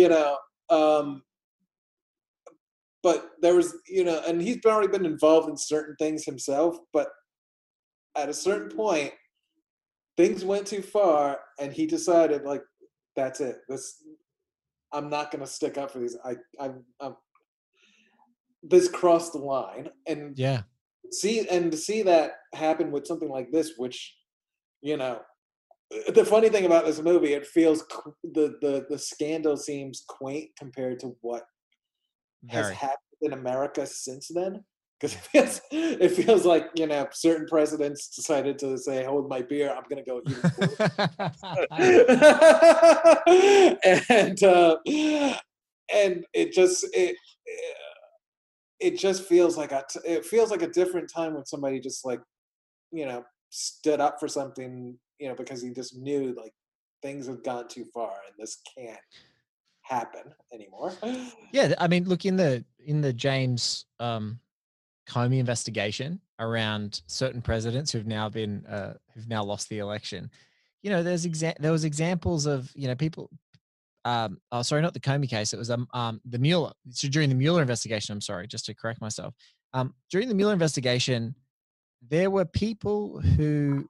Speaker 5: but there was, and he's already been involved in certain things himself, but at a certain point, things went too far, and he decided, like, that's it. I'm not going to stick up for these. This crossed the line, and
Speaker 3: yeah.
Speaker 5: To see that happen with something like this, which, the funny thing about this movie, it feels the scandal seems quaint compared to what has happened in America since then. because it feels like, you know, certain presidents decided to say, hold my beer, I'm gonna go even and it just feels like a different time when somebody just, like, you know, stood up for something, you know, because he just knew, like, things have gone too far and this can't happen anymore.
Speaker 3: Yeah, I mean, look, in the James Comey investigation around certain presidents who've now lost the election, you know, there was examples of, you know, people. Sorry, not the Comey case. It was the Mueller. So during the Mueller investigation, I'm sorry, just to correct myself. During the Mueller investigation, there were people who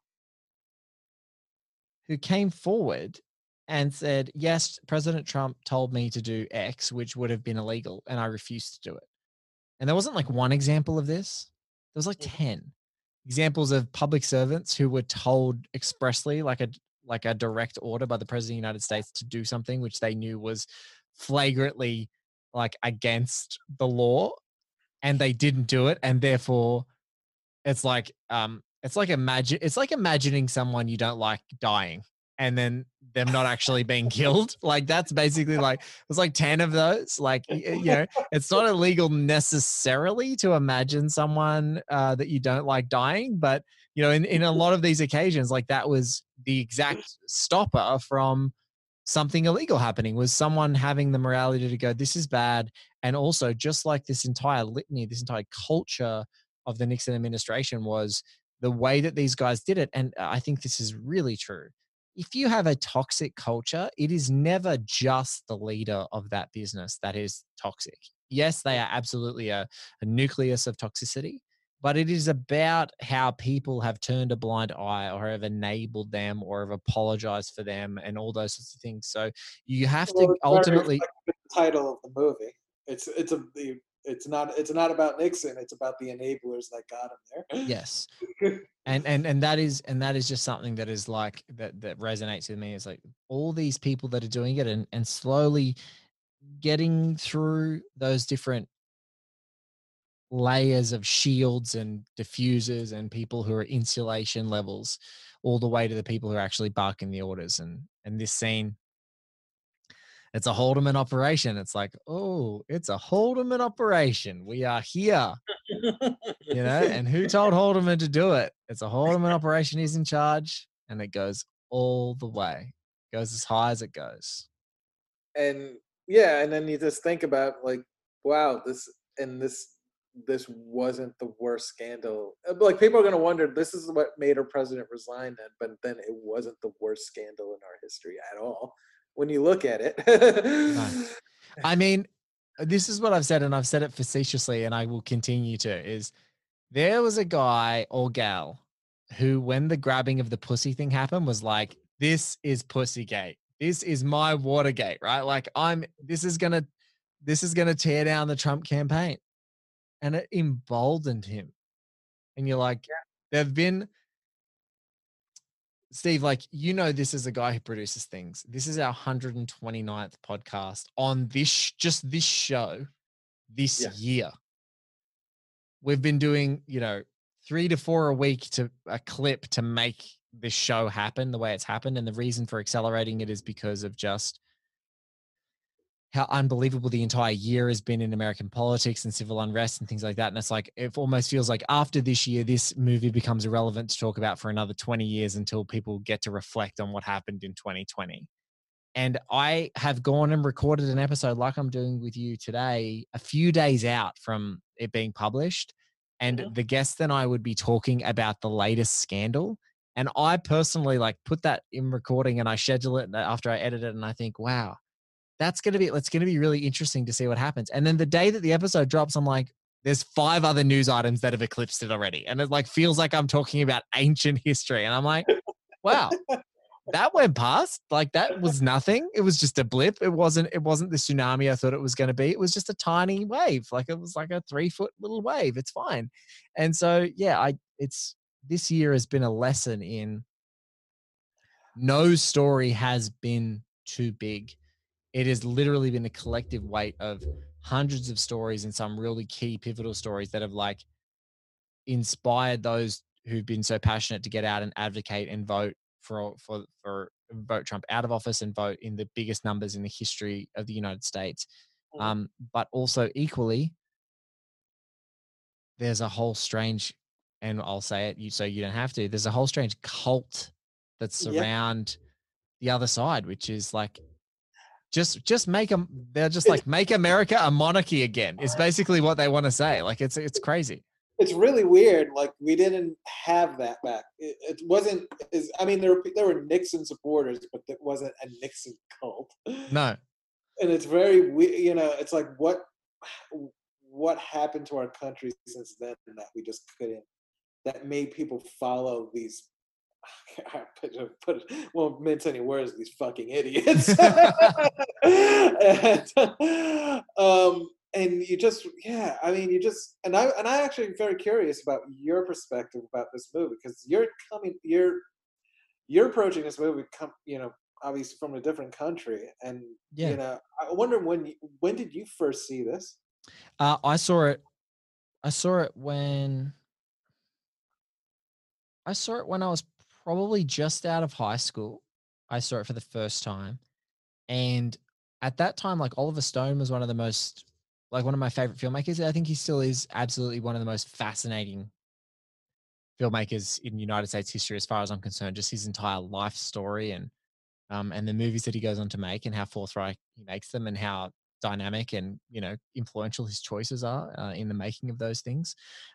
Speaker 3: came forward and said, yes, President Trump told me to do X, which would have been illegal, and I refused to do it. And there wasn't like one example of this. There was like 10 examples of public servants who were told expressly, like a direct order by the President of the United States to do something which they knew was flagrantly like against the law, and they didn't do it. And therefore it's like imagining someone you don't like dying and then them not actually being killed. Like, that's basically like, there's like 10 of those. Like, you know, it's not illegal necessarily to imagine someone that you don't like dying, but, you know, in a lot of these occasions, like, that was the exact stopper from something illegal happening, was someone having the morality to go, this is bad. And also, just like this entire litany, this entire culture of the Nixon administration was the way that these guys did it. And I think this is really true. If you have a toxic culture, it is never just the leader of that business that is toxic. Yes, they are absolutely a nucleus of toxicity, but it is about how people have turned a blind eye or have enabled them or have apologized for them and all those sorts of things. So you have to ultimately,
Speaker 5: the title of the movie. It's not about Nixon. It's about the enablers that got him there.
Speaker 3: Yes. And that is just something that is like, that resonates with me. It's like all these people that are doing it and slowly getting through those different layers of shields and diffusers and people who are insulation levels, all the way to the people who are actually barking the orders. And this scene, it's a Haldeman operation. It's like, oh, it's a Haldeman operation. We are here, you know, and who told Haldeman to do it? It's a Haldeman operation. He's in charge, and it goes all the way. It goes as high as it goes.
Speaker 5: And yeah, and then you just think about, like, wow, this wasn't the worst scandal. Like, people are going to wonder, this is what made our president resign then, but then it wasn't the worst scandal in our history at all when you look at it.
Speaker 3: No. I mean, this is what I've said, and I've said it facetiously, and I will continue to, is there was a guy or gal who, when the grabbing of the pussy thing happened, was like, this is Pussygate. This is my Watergate, right? Like, this is going to tear down the Trump campaign. And it emboldened him. And you're like, there've been, Steve, like, you know, this is a guy who produces things. This is our 129th podcast on this show this year. We've been doing, you know, 3 to 4 a week to a clip to make this show happen the way it's happened. And the reason for accelerating it is because of just how unbelievable the entire year has been in American politics and civil unrest and things like that. And it's like, it almost feels like after this year, this movie becomes irrelevant to talk about for another 20 years until people get to reflect on what happened in 2020. And I have gone and recorded an episode like I'm doing with you today, a few days out from it being published. And the guest and I would be talking about the latest scandal. And I personally like put that in recording and I schedule it after I edit it. And I think, wow, it's going to be really interesting to see what happens. And then the day that the episode drops, I'm like, there's 5 other news items that have eclipsed it already. And it like feels like I'm talking about ancient history. And I'm like, wow, that went past. Like, that was nothing. It was just a blip. It wasn't the tsunami I thought it was going to be. It was just a tiny wave. Like, it was like a 3-foot little wave. It's fine. And so, yeah, this year has been a lesson in no story has been too big. It has literally been a collective weight of hundreds of stories and some really key pivotal stories that have like inspired those who've been so passionate to get out and advocate and vote for vote Trump out of office and vote in the biggest numbers in the history of the United States. But also equally, there's a whole strange, and I'll say it so you don't have to, there's a whole strange cult that's around the other side, which is like, just make them, they're just like, make America a monarchy again. It's basically what they want to say. Like, it's crazy.
Speaker 5: It's really weird. Like, we didn't have that back. It wasn't, I mean, there were Nixon supporters, but it wasn't a Nixon cult.
Speaker 3: No.
Speaker 5: And it's very weird, you know, it's like, what happened to our country since then that we just couldn't, that made people follow these, won't mince any words, these fucking idiots. And you just, I mean, you just, and I actually am very curious about your perspective about this movie, because you're approaching this movie, you know, obviously from a different country, and you know, I wonder when did you first see this?
Speaker 3: I saw it when I was probably just out of high school. I saw it for the first time, and at that time, like, Oliver Stone was one of my favorite filmmakers. I think he still is absolutely one of the most fascinating filmmakers in United States history, as far as I'm concerned. Just his entire life story and the movies that he goes on to make, and how forthright he makes them, and how dynamic and, you know, influential his choices are in the making of those things.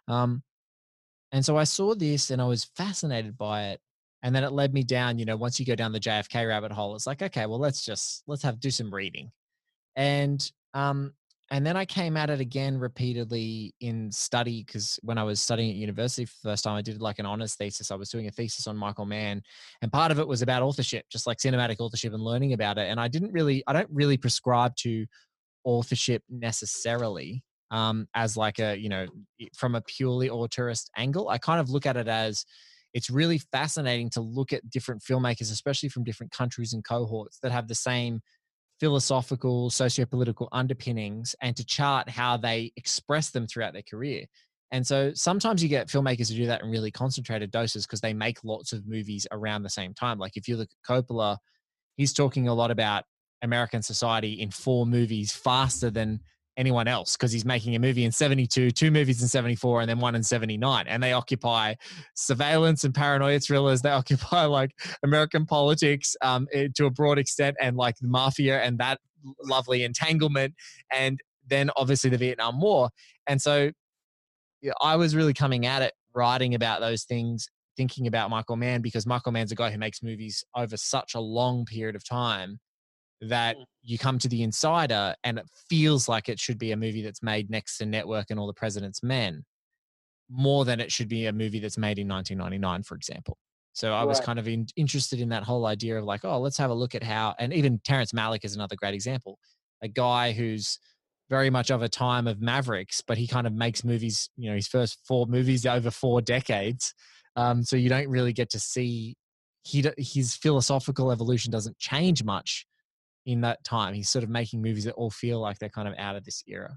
Speaker 3: And so I saw this and I was fascinated by it. And then it led me down, you know, once you go down the JFK rabbit hole, it's like, okay, well, let's do some reading. And then I came at it again repeatedly in study, because when I was studying at university for the first time, I did like an honors thesis. I was doing a thesis on Michael Mann, and part of it was about authorship, just like cinematic authorship and learning about it. And I don't really prescribe to authorship necessarily as like a, you know, from a purely auteurist angle. I kind of look at it as, it's really fascinating to look at different filmmakers, especially from different countries and cohorts, that have the same philosophical, socio-political underpinnings, and to chart how they express them throughout their career. And so sometimes you get filmmakers who do that in really concentrated doses, because they make lots of movies around the same time. Like if you look at Coppola, he's talking a lot about American society in 4 movies faster than anyone else, because he's making a movie in 72, 2 movies in 74, and then 1 in 79. And they occupy surveillance and paranoia thrillers. They occupy like American politics to a broad extent, and like the mafia and that lovely entanglement. And then obviously the Vietnam War. And so I was really coming at it, writing about those things, thinking about Michael Mann, because Michael Mann's a guy who makes movies over such a long period of time that you come to The Insider and it feels like it should be a movie that's made next to Network and All the President's Men, more than it should be a movie that's made in 1999, for example. So I was kind of interested in that whole idea of like, oh, let's have a look at how, and even Terrence Malick is another great example, a guy who's very much of a time of Mavericks, but he kind of makes movies, you know, his first 4 movies over 4 decades. So you don't really get to see, his philosophical evolution doesn't change much in that time. He's sort of making movies that all feel like they're kind of out of this era.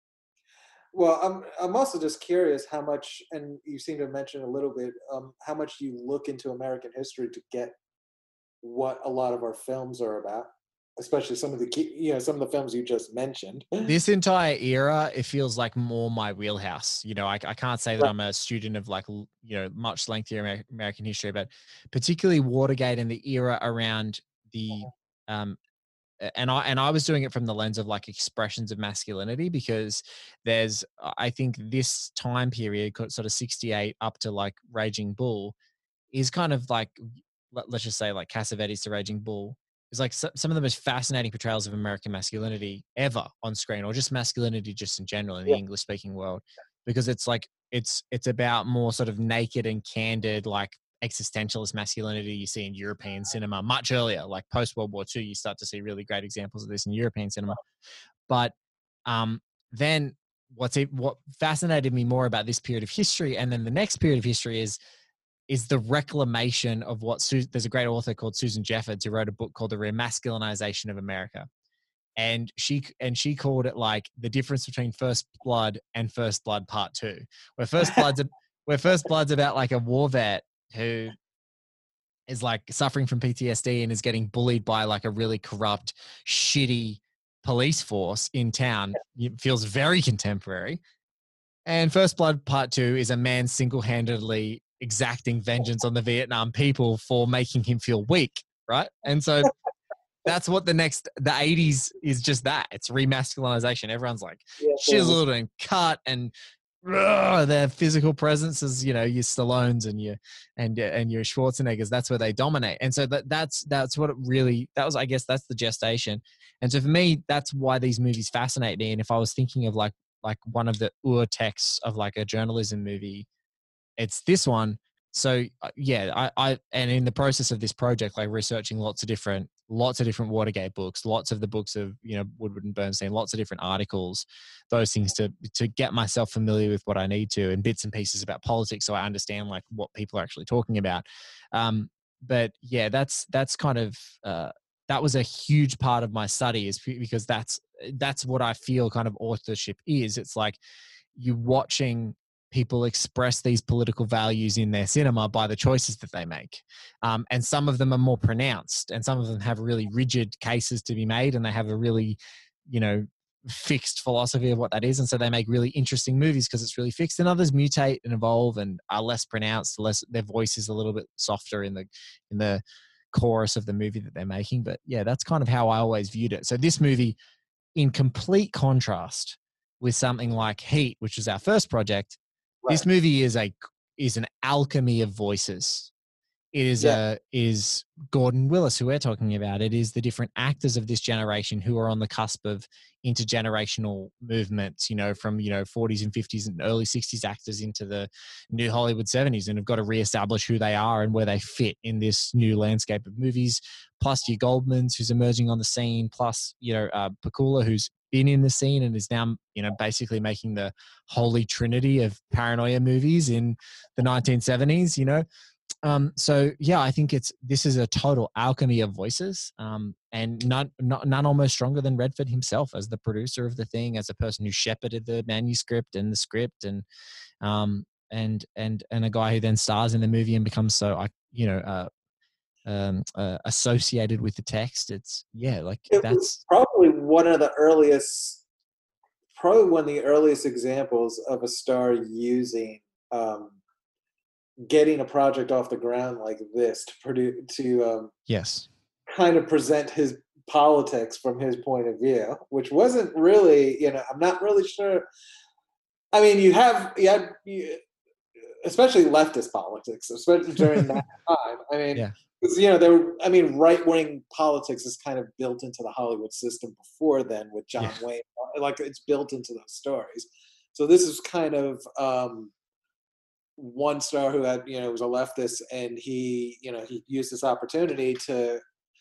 Speaker 5: Well, I'm also just curious how much, and you seem to mention a little bit, how much you look into American history to get what a lot of our films are about, especially some of the films you just mentioned.
Speaker 3: This entire era, it feels like more my wheelhouse. You know, I can't say that I'm a student of like, you know, much lengthier American history, but particularly Watergate and the era around the, and I was doing it from the lens of like expressions of masculinity, because there's, I think this time period, sort of 68 up to like Raging Bull, is kind of like, let's just say like Cassavetes to Raging Bull is like some of the most fascinating portrayals of American masculinity ever on screen, or just masculinity just in general in the English speaking world, because it's like, it's about more sort of naked and candid, like existentialist masculinity you see in European cinema much earlier, like post World War II. You start to see really great examples of this in European cinema. But then what fascinated me more about this period of history, and then the next period of history, is the reclamation of what there's a great author called Susan Jeffords who wrote a book called The Remasculinization of America. And she called it like the difference between First Blood and First Blood Part 2, where First Blood's where First Blood's about like a war vet who is like suffering from PTSD and is getting bullied by like a really corrupt, shitty police force in town. It feels very contemporary. And First Blood Part 2 is a man single-handedly exacting vengeance on the Vietnam people for making him feel weak, right? And so that's what the 80s is, just that. It's remasculinization. Everyone's like chiseled and cut, and their physical presence is, your Stallones and your Schwarzeneggers. That's where they dominate. And so that's what it really, I guess that's the gestation. And so for me, that's why these movies fascinate me. And if I was thinking of like one of the texts of like a journalism movie, it's this one. So I and in the process of this project, like researching lots of different Watergate books, lots of the books of Woodward and Bernstein, lots of different articles, those things to get myself familiar with what I need to, and bits and pieces about politics, so I understand like what people are actually talking about. But yeah, that's kind of that was a huge part of my study, is because that's what I feel kind of authorship is. It's like you watching people express these political values in their cinema by the choices that they make. And some of them are more pronounced, and some of them have really rigid cases to be made, and they have a really, fixed philosophy of what that is. And so they make really interesting movies because it's really fixed, and others mutate and evolve and are less pronounced, their voice is a little bit softer in the chorus of the movie that they're making. But yeah, that's kind of how I always viewed it. So this movie, in complete contrast with something like Heat, which was our first project, this movie is an alchemy of voices. It is Gordon Willis, who we're talking about. It is the different actors of this generation who are on the cusp of intergenerational movements, from 40s and 50s and early 60s actors into the new Hollywood 70s, and have got to reestablish who they are and where they fit in this new landscape of movies. Plus your Goldmans, who's emerging on the scene. Plus Pakula, who's been in the scene and is now, basically making the holy trinity of paranoia movies in the 1970s, So yeah, I think this is a total alchemy of voices, and none almost stronger than Redford himself as the producer of the thing, as a person who shepherded the manuscript and the script, and a guy who then stars in the movie and becomes so associated with the text. That's
Speaker 5: probably one of the earliest examples of a star using getting a project off the ground like this
Speaker 3: yes,
Speaker 5: kind of present his politics from his point of view, which wasn't really, I'm not really sure. I mean, you had especially leftist politics, especially during that time. I mean,
Speaker 3: yeah.
Speaker 5: Right-wing politics is kind of built into the Hollywood system before then with John Wayne. Like, it's built into those stories. So this is kind of one star who had, was a leftist, and he used this opportunity to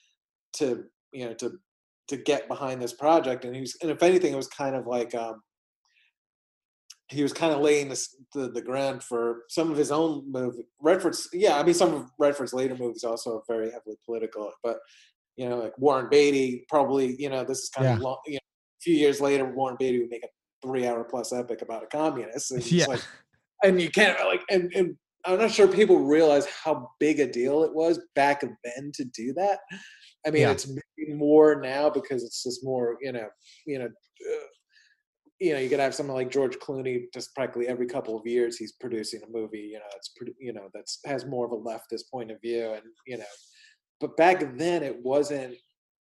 Speaker 5: get behind this project. And if anything, it was kind of like he was kind of laying the ground for some of his own movie. Some of Redford's later movies also are very heavily political, but like Warren Beatty, probably, this is kind of long, a few years later, Warren Beatty would make a 3-hour plus epic about a communist. And it's like, and you can't and I'm not sure people realize how big a deal it was back then to do that. I mean, it's maybe more now because it's just more, you could have someone like George Clooney just practically every couple of years he's producing a movie, that's has more of a leftist point of view, and but back then it wasn't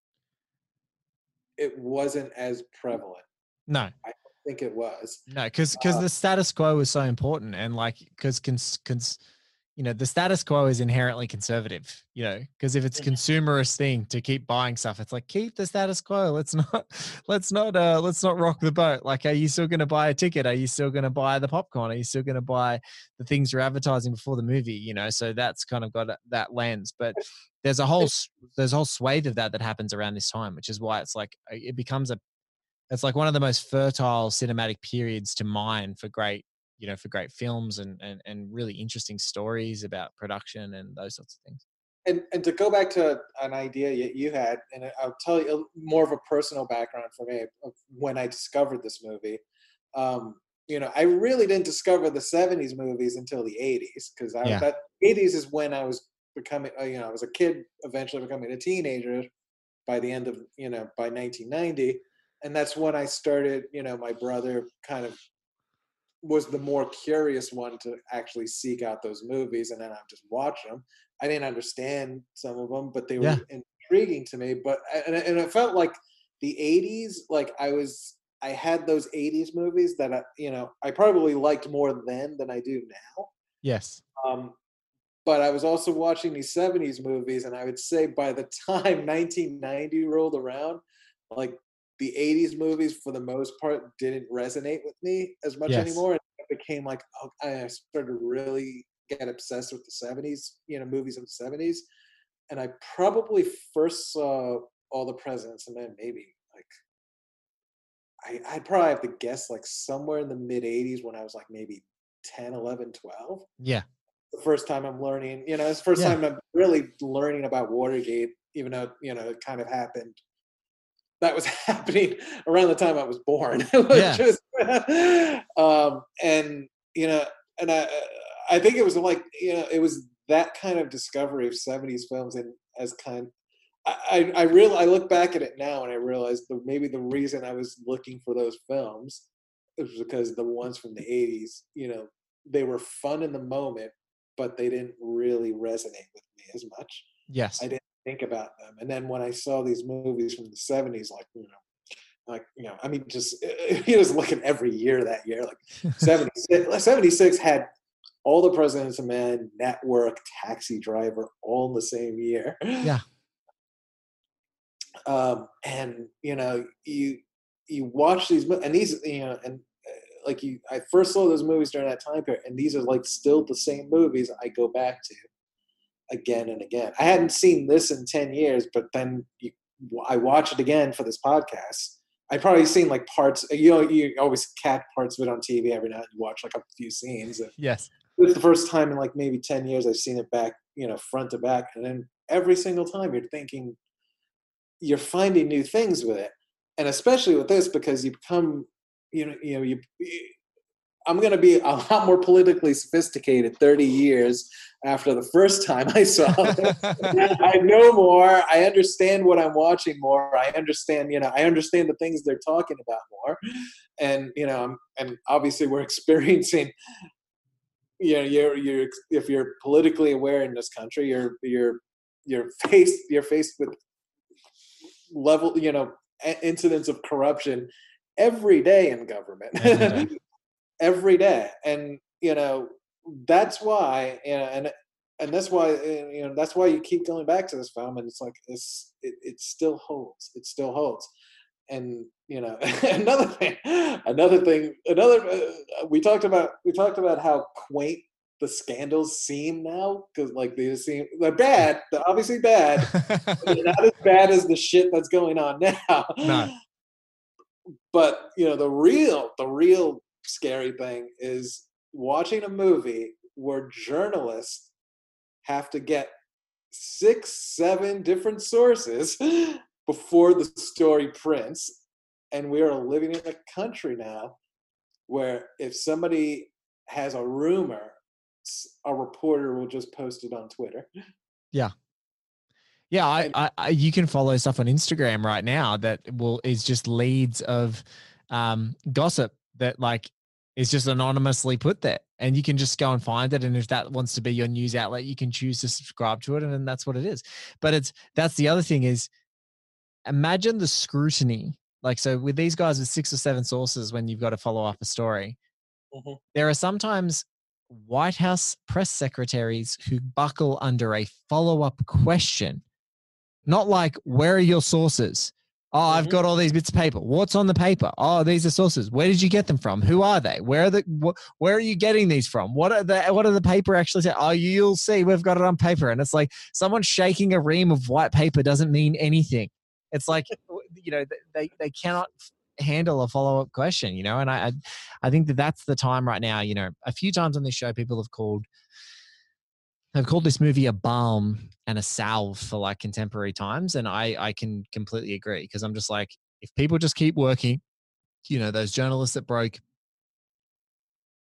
Speaker 5: as prevalent.
Speaker 3: No,
Speaker 5: I don't think it was.
Speaker 3: No, because the status quo was so important, and because the status quo is inherently conservative, because if it's a consumerist thing to keep buying stuff, it's like, keep the status quo. Let's not rock the boat. Like, are you still going to buy a ticket? Are you still going to buy the popcorn? Are you still going to buy the things you're advertising before the movie? So that's kind of got that lens. But there's a whole swathe of that happens around this time, which is why it's like, it's like one of the most fertile cinematic periods to mine for great films and really interesting stories about production and those sorts of things.
Speaker 5: And to go back to an idea you had, and I'll tell you more of a personal background for me of when I discovered this movie. I really didn't discover the 70s movies until the 80s, because that 80s is when I was becoming, I was a kid, eventually becoming a teenager by the end of, by 1990. And that's when I started, my brother kind of was the more curious one to actually seek out those movies, and then I just watch them. I didn't understand some of them, but they were intriguing to me. But and it felt like the 80s, like I had those 80s movies that I probably liked more then than I do now.
Speaker 3: Yes.
Speaker 5: But I was also watching these 70s movies, and I would say by the time 1990 rolled around, like the 80s movies for the most part didn't resonate with me as much anymore. And it became like, I started to really get obsessed with the 70s, movies of the 70s. And I probably first saw All the President's Men, maybe like, I'd probably have to guess like somewhere in the mid 80s, when I was like maybe 10, 11, 12.
Speaker 3: Yeah.
Speaker 5: The first time I'm learning, it's the first time I'm really learning about Watergate, even though, it kind of happened. That was happening around the time I was born. And I think it was like, it was that kind of discovery of 70s films, and as I look back at it now and I realize that maybe the reason I was looking for those films was because the ones from the 80s, they were fun in the moment, but they didn't really resonate with me as much.
Speaker 3: Yes.
Speaker 5: I didn't think about them. And then when I saw these movies from the 70s, I mean, just looking every year that year, like 76 had All the President's Men, Network, Taxi Driver, all in the same year.
Speaker 3: Yeah.
Speaker 5: And you watch these, and these, I first saw those movies during that time period, and these are like still the same movies I go back to again and again. I hadn't seen this in 10 years, but then I watch it again for this podcast. I'd probably seen like parts, you always catch parts of it on TV every night. You watch like a few scenes. And
Speaker 3: yes.
Speaker 5: It's the first time in like maybe 10 years I've seen it back, front to back. And then every single time you're finding new things with it. And especially with this, because you become, I'm going to be a lot more politically sophisticated 30 years after the first time I saw it. I know more. I understand what I'm watching more. I understand the things they're talking about more. And, and obviously we're experiencing, if you're politically aware in this country, you're faced with level, incidents of corruption every day in government. Every day. And that's why, and that's why, that's why you keep going back to this film, and it's like it still holds. It still holds. And another thing, we talked about how quaint the scandals seem now, because like they're bad. They're obviously bad. But they're not as bad as the shit that's going on now.
Speaker 3: No.
Speaker 5: But the real scary thing is watching a movie where journalists have to get 6-7 different sources before the story prints. And we are living in a country now where if somebody has a rumor, a reporter will just post it on Twitter.
Speaker 3: Yeah. Yeah, I you can follow stuff on Instagram right now that is just leads of gossip that like is just anonymously put there, and you can just go and find it. And if that wants to be your news outlet, you can choose to subscribe to it, and then that's what it is. But that's the other thing is, imagine the scrutiny. Like, so with these guys with 6 or 7 sources, when you've got to follow up a story, there are sometimes White House press secretaries who buckle under a follow-up question. Not like, where are your sources? Oh, I've got all these bits of paper. What's on the paper? Oh, these are sources. Where did you get them from? Who are they? Where are you getting these from? What are the paper actually say? Oh, you'll see. We've got it on paper. And it's like someone shaking a ream of white paper doesn't mean anything. It's like, they cannot handle a follow-up question, and I think that's the time right now. A few times on this show, people have called this movie a balm and a salve for like contemporary times. And I can completely agree, because I'm just like, if people just keep working, those journalists that broke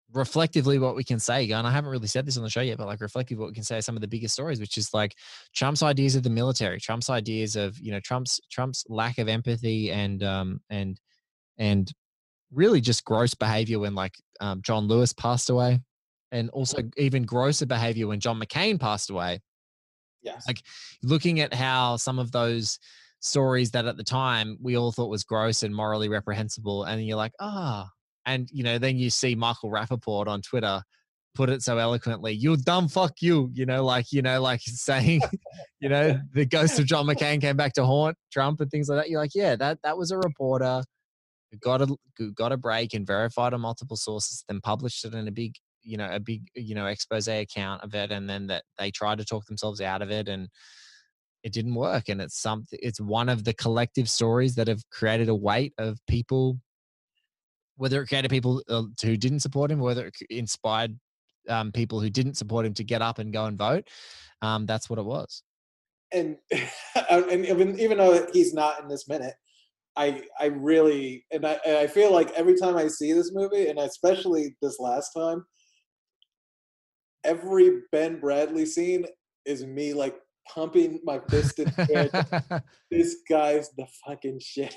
Speaker 3: reflectively what we can say, and I haven't really said this on the show yet, but like reflectively what we can say are some of the biggest stories, which is like Trump's ideas of the military, Trump's ideas of, you know, Trump's lack of empathy and really just gross behavior when like John Lewis passed away, and also even grosser behavior when John McCain passed away.
Speaker 5: Yes.
Speaker 3: Like looking at how some of those stories that at the time we all thought was gross and morally reprehensible, and you're like, and you know, then you see Michael Rappaport on Twitter put it so eloquently, "You dumb fuck you," like saying, you know, the ghost of John McCain came back to haunt Trump and things like that. You're like, yeah, that was a reporter who got a break and verified on multiple sources, then published it in a big expose account of it, and then that they tried to talk themselves out of it, and it didn't work. And it's one of the collective stories that have created a weight of people, whether it created people who didn't support him, or whether it inspired people who didn't support him to get up and go and vote. That's what it was. And
Speaker 5: even though he's not in this minute, I really, and I feel like every time I see this movie, and especially this last time, every Ben Bradley scene is me like pumping my fist in the air. This guy's the fucking shit.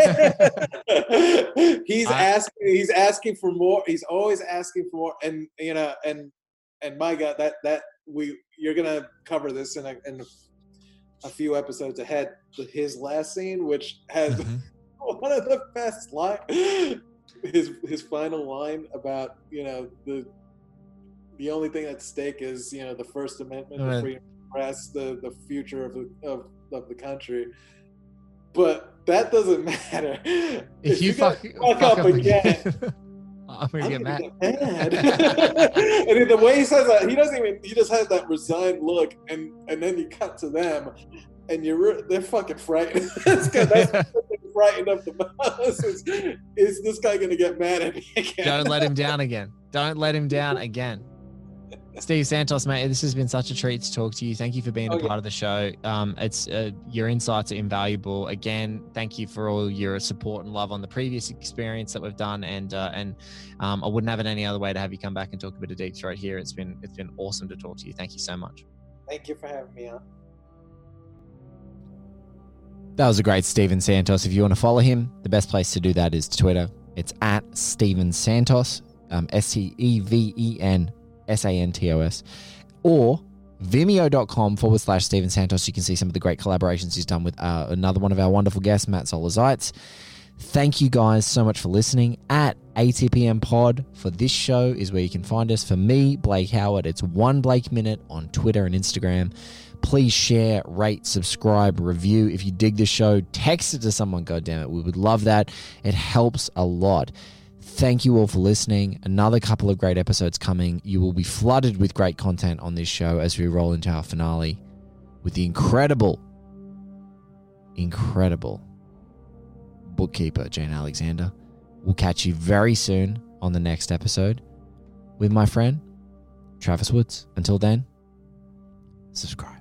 Speaker 5: He's asking for more. He's always asking for more. And you know, and my God, you're gonna cover this in a few episodes ahead. His last scene, which has one of the best lines, his final line about, you know, the only thing at stake is, you know, the First Amendment, the freedom of the press, the future of the country. But that doesn't matter. If you fuck up again,
Speaker 3: I'm gonna get mad.
Speaker 5: And the way he says that, he just has that resigned look, and then you cut to them, and they're fucking frightened. That's frightened of the mouse. Is this guy gonna get mad at me again?
Speaker 3: Don't let him down again. Don't let him down again. Steve Santos, mate, this has been such a treat to talk to you. Thank you for being a part of the show. It's your insights are invaluable. Again, thank you for all your support and love on the previous experience that we've done, and I wouldn't have it any other way to have you come back and talk a bit of Deep Throat here. It's been awesome to talk to you. Thank you so much.
Speaker 5: Thank you for having me on.
Speaker 3: That was a great Steven Santos. If you want to follow him, the best place to do that is Twitter. It's at Steven Santos, StevenSantos, or vimeo.com/Steven Santos. You can see some of the great collaborations he's done with another one of our wonderful guests, Matt Zola-Zeitz. Thank you guys so much for listening. At ATPM Pod for this show is where you can find us. For me, Blake Howard, it's One Blake Minute on Twitter and Instagram. Please share, rate, subscribe, review. If you dig the show, text it to someone, goddammit. We would love that. It helps a lot. Thank you all for listening. Another couple of great episodes coming. You will be flooded with great content on this show as we roll into our finale with the incredible bookkeeper, Jane Alexander. We'll catch you very soon on the next episode with my friend, Travis Woods. Until then, subscribe.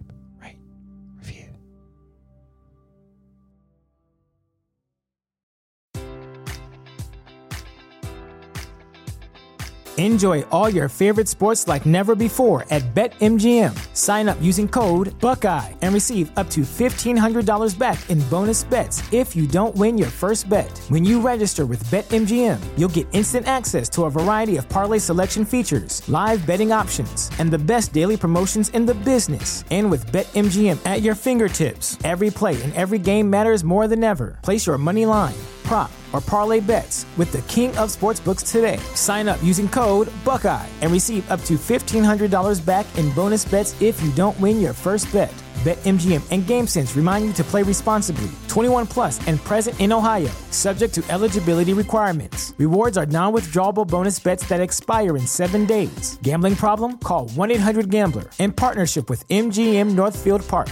Speaker 1: Enjoy all your favorite sports like never before at BetMGM. Sign up using code Buckeye and receive up to $1,500 back in bonus bets if you don't win your first bet. When you register with BetMGM, you'll get instant access to a variety of parlay selection features, live betting options, and the best daily promotions in the business. And with BetMGM at your fingertips, every play and every game matters more than ever. Place your money line, prop, or parlay bets with the king of sportsbooks today. Sign up using code Buckeye and receive up to $1,500 back in bonus bets if you don't win your first bet. BetMGM and GameSense remind you to play responsibly. 21 plus and present in Ohio, subject to eligibility requirements. Rewards are non-withdrawable bonus bets that expire in 7 days. Gambling problem? Call 1-800-GAMBLER in partnership with MGM Northfield Park.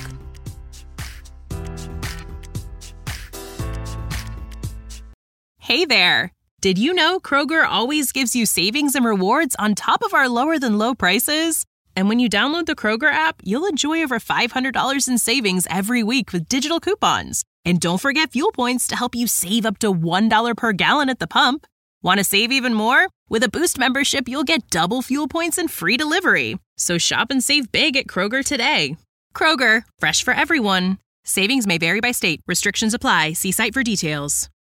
Speaker 2: Hey there! Did you know Kroger always gives you savings and rewards on top of our lower than low prices? And when you download the Kroger app, you'll enjoy over $500 in savings every week with digital coupons. And don't forget fuel points to help you save up to $1 per gallon at the pump. Want to save even more? With a Boost membership, you'll get double fuel points and free delivery. So shop and save big at Kroger today. Kroger, fresh for everyone. Savings may vary by state. Restrictions apply. See site for details.